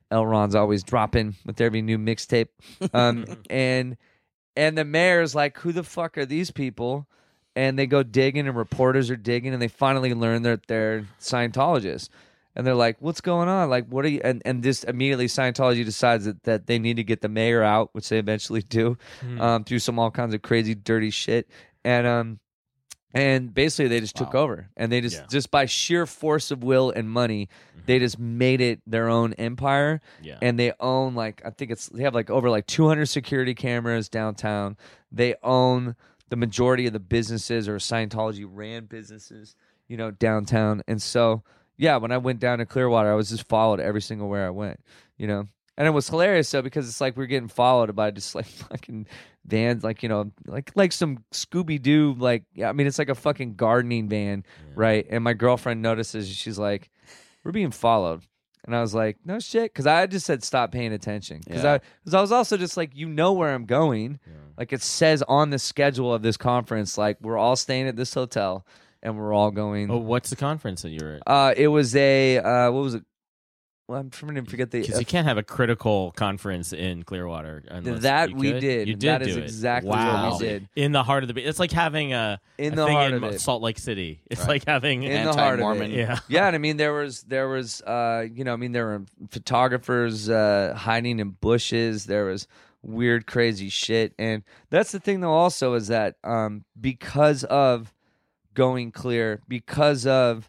L. Ron's always dropping with every new mixtape. Um, and and the mayor's like, who the fuck are these people? And they go digging, and reporters are digging, and they finally learn that they're Scientologists. And they're like, what's going on? Like, what are you? And, and this immediately Scientology decides that, that they need to get the mayor out, which they eventually do, mm. um, through some all kinds of crazy, dirty shit. And um, and basically they just wow. took over. And they just, yeah. just by sheer force of will and money, mm-hmm. they just made it their own empire. Yeah. And they own, like, I think it's, they have like over like two hundred security cameras downtown. They own the majority of the businesses, or Scientology ran businesses, you know, downtown. And so, yeah, when I went down to Clearwater, I was just followed every single where I went, you know. And it was hilarious, though, because it's like we we're getting followed by just like fucking vans, like, you know, like like some Scooby-Doo, like, yeah, I mean, it's like a fucking gardening van, yeah. right? And my girlfriend notices, she's like, we're being followed. And I was like, no shit, because I just said stop paying attention. Because yeah. I, cause I was also just like, you know where I'm going. Yeah. Like, it says on the schedule of this conference, like, we're all staying at this hotel, and we're all going. Oh, what's the conference that you were at? Uh, it was a, uh, what was it? Well, I'm trying to forget the. Because uh, you can't have a critical conference in Clearwater. Unless that you we could. did. You did that do is it. exactly wow. what we did. In the heart of the. It's like having a. In a the thing heart in of it. Salt Lake City. It's right. like having in the heart of it. Yeah. Yeah, and I mean there was there was uh you know I mean there were photographers uh, hiding in bushes. There was weird, crazy shit, and that's the thing though. Also, is that um because of going clear, because of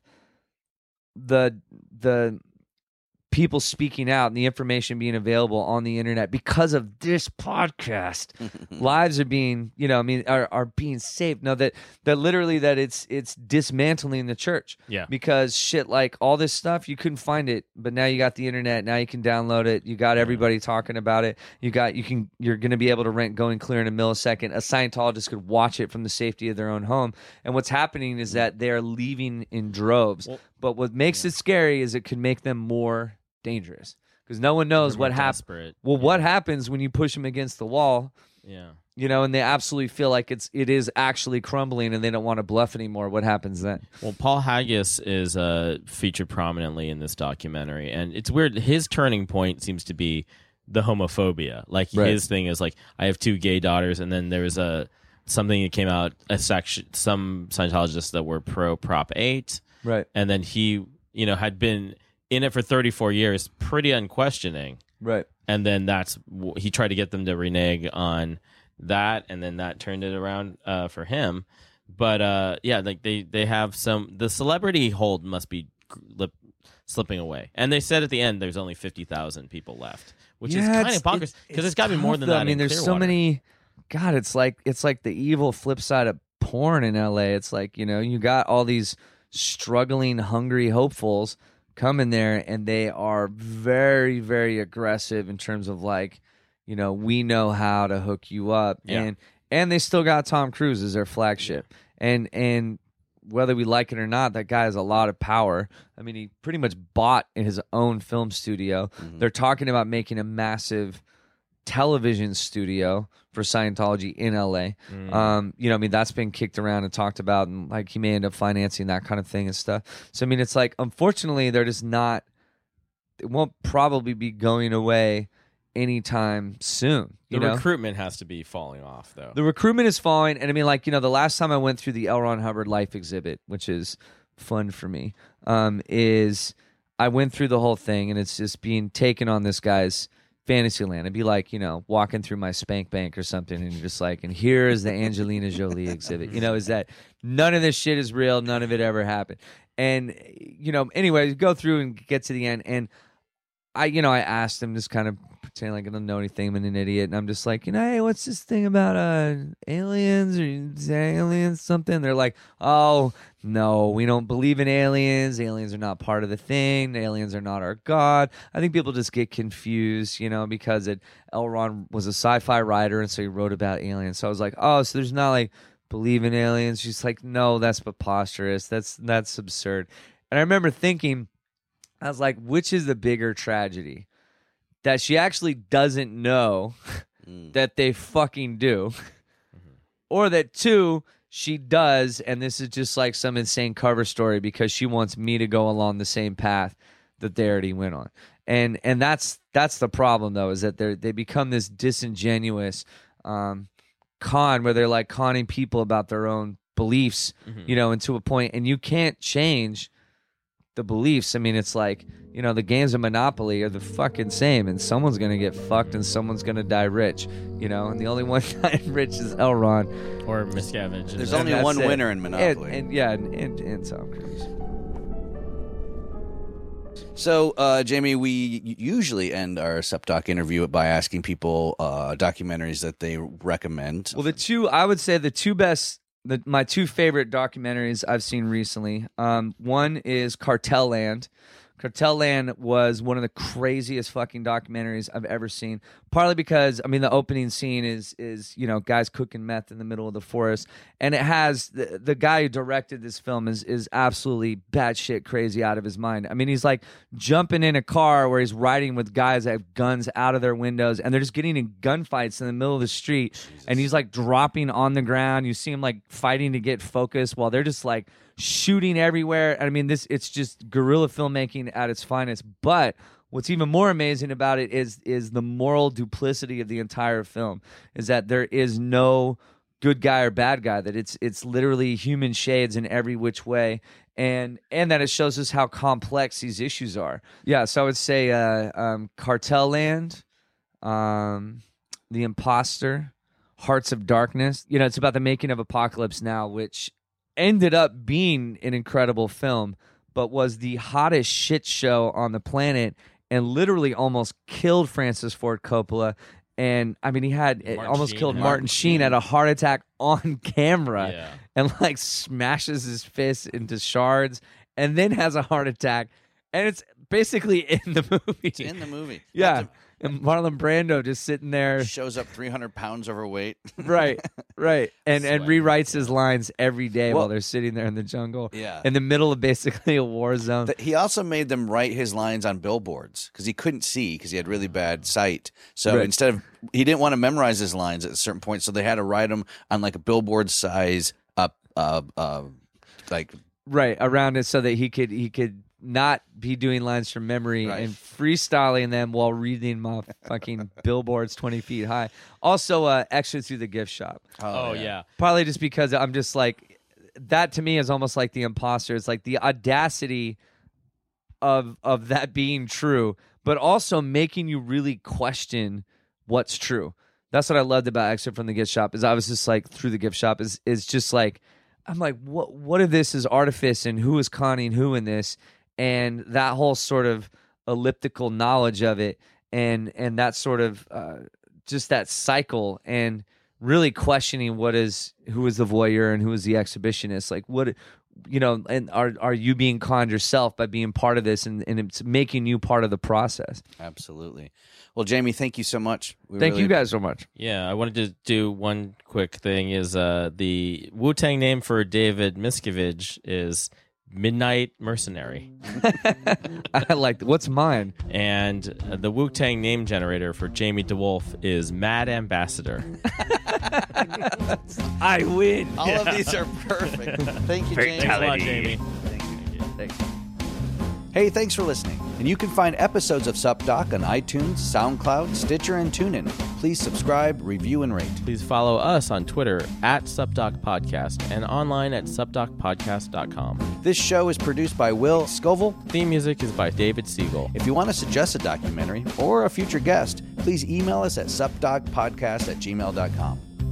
the the. people speaking out and the information being available on the internet, because of this podcast, lives are being, you know, I mean, are, are being saved. No, that that literally that it's it's dismantling the church. Yeah. Because shit, like all this stuff, you couldn't find it, but now you got the internet. Now you can download it. You got everybody talking about it. You got you can you're going to be able to rent Going Clear in a millisecond. A Scientologist could watch it from the safety of their own home. And what's happening is that they're leaving in droves. Well, but what makes yeah. it scary is it could make them more dangerous, because no one knows what happens. Well, yeah. what happens when you push them against the wall? Yeah, you know, and they absolutely feel like it's it is actually crumbling, and they don't want to bluff anymore. What happens then? Well, Paul Haggis is uh, featured prominently in this documentary, and it's weird. His turning point seems to be the homophobia. Like right. his thing is like, I have two gay daughters, and then there was a something that came out a section some Scientologists that were pro Prop eight, right, and then he you know had been in it for thirty-four years, pretty unquestioning. Right. And then that's, he tried to get them to renege on that, and then that turned it around uh, for him. But uh, yeah, like they, they have some, the celebrity hold must be lip, slipping away. And they said at the end there's only fifty thousand people left, which yeah, is kind of bonkers, because it's, it's got to be more than though. that. I mean, there's Clearwater. so many, God, it's like, it's like the evil flip side of porn in L A. It's like, you know, you got all these struggling, hungry hopefuls come in there, and they are very, very aggressive in terms of like, you know, we know how to hook you up, yeah. and and they still got Tom Cruise as their flagship, yeah. and and whether we like it or not, that guy has a lot of power. I mean, he pretty much bought his own film studio. Mm-hmm. They're talking about making a massive television studio for Scientology in L A. Mm. Um, you know, I mean, that's been kicked around and talked about, and like he may end up financing that kind of thing and stuff. So, I mean, it's like, unfortunately, they're just not, it won't probably be going away anytime soon. You the know? recruitment has to be falling off, though. The recruitment is falling. And I mean, like, you know, the last time I went through the L. Ron Hubbard Life exhibit, which is fun for me, um, is I went through the whole thing, and it's just being taken on this guy's Fantasyland. It'd be like, you know, walking through my Spank Bank or something, and you're just like, and here is the Angelina Jolie exhibit. You know, is that none of this shit is real, none of it ever happened. And, you know, anyway, go through and get to the end, and I, you know, I asked him, just kind of pretend like I don't know anything, I'm an idiot, and I'm just like, you know, hey, what's this thing about uh aliens or aliens something? They're like, oh, no, we don't believe in aliens. Aliens are not part of the thing. Aliens are not our God. I think people just get confused, you know, because it, L. Ron was a sci-fi writer, and so he wrote about aliens. So I was like, oh, so there's not like believe in aliens. She's like, no, that's preposterous. That's that's absurd. And I remember thinking, I was like, which is the bigger tragedy? That she actually doesn't know mm. that they fucking do, mm-hmm. or that two, she does, and this is just like some insane cover story because she wants me to go along the same path that they already went on. and and that's that's the problem though, is that they they become this disingenuous um, con where they're like conning people about their own beliefs, mm-hmm. you know, and to a point, and you can't change the beliefs. I mean, it's like, you know, the games of Monopoly are the fucking same, and someone's gonna get fucked and someone's gonna die rich, you know, and the only one dying rich is Elrond or Miscavige. There's only one it. winner in Monopoly, and, and yeah, and, and, and Tom Cruise. So, uh, Jamie, we usually end our SupDoc interview by asking people uh, documentaries that they recommend. Well, the two, I would say the two best, the, my two favorite documentaries I've seen recently, um, one is Cartel Land. Cartel Land was one of the craziest fucking documentaries I've ever seen. Partly because, I mean, the opening scene is, is you know, guys cooking meth in the middle of the forest. And it has, the, the guy who directed this film is is absolutely batshit crazy out of his mind. I mean, he's like jumping in a car where he's riding with guys that have guns out of their windows. And they're just getting in gunfights in the middle of the street. Jesus. And he's like dropping on the ground. You see him like fighting to get focused while they're just like shooting everywhere. I mean, this it's just guerrilla filmmaking at its finest. But what's even more amazing about it is is the moral duplicity of the entire film. Is that there is no good guy or bad guy. That it's it's literally human shades in every which way, and and that it shows us how complex these issues are. Yeah, so I would say uh, um, Cartel Land, um, The Imposter, Hearts of Darkness. You know, it's about the making of Apocalypse Now, which ended up being an incredible film, but was the hottest shit show on the planet and literally almost killed Francis Ford Coppola. And I mean, he had it almost Sheen, killed huh? Martin Sheen at a heart attack on camera, Yeah. and like smashes his fist into shards and then has a heart attack. And it's basically in the movie. It's in the movie. Yeah. And Marlon Brando just sitting there. Shows up three hundred pounds overweight. Right, right. And and Sweating. rewrites his lines every day Well- while they're sitting there in the jungle. Yeah. In the middle of basically a war zone. Th- He also made them write his lines on billboards because he couldn't see because he had really bad sight. So Right. instead of, he didn't want to memorize his lines at a certain point, so they had to write them on like a billboard size up, uh, uh, like Right, around it so that he could he could not be doing lines from memory Right. and freestyling them while reading them off fucking billboards twenty feet high. Also, uh, Extra Through the Gift Shop. Oh, yeah. Partly just because I'm just like, that to me is almost like The Imposter. It's like the audacity of of that being true, but also making you really question what's true. That's what I loved about Exit from the Gift Shop. Is I was just like, through the gift shop is is just like, I'm like, what what if this is artifice and who is conning who in this, and that whole sort of elliptical knowledge of it, and and that sort of uh, just that cycle, and really questioning what is who is the voyeur and who is the exhibitionist, like what. You know, and are are you being conned yourself by being part of this, and, and it's making you part of the process? Absolutely. Well, Jamie, thank you so much. We Thank really- you guys so much. Yeah, I wanted to do one quick thing. Is uh, the Wu-Tang name for David Miscavige is Midnight Mercenary. I like. What's mine? And uh, the Wu-Tang name generator for Jamie DeWolf is Mad Ambassador. I win. All of these are perfect. Thank you, Jamie. Thanks a lot, Jamie. Thanks. Hey, thanks for listening. And you can find episodes of SupDoc on iTunes, SoundCloud, Stitcher, and TuneIn. Please subscribe, review, and rate. Please follow us on Twitter at SupDoc Podcast and online at supdoc podcast dot com. This show is produced by Will Scoville. Theme music is by David Siegel. If you want to suggest a documentary or a future guest, please email us at supdocpodcast at gmail dot com.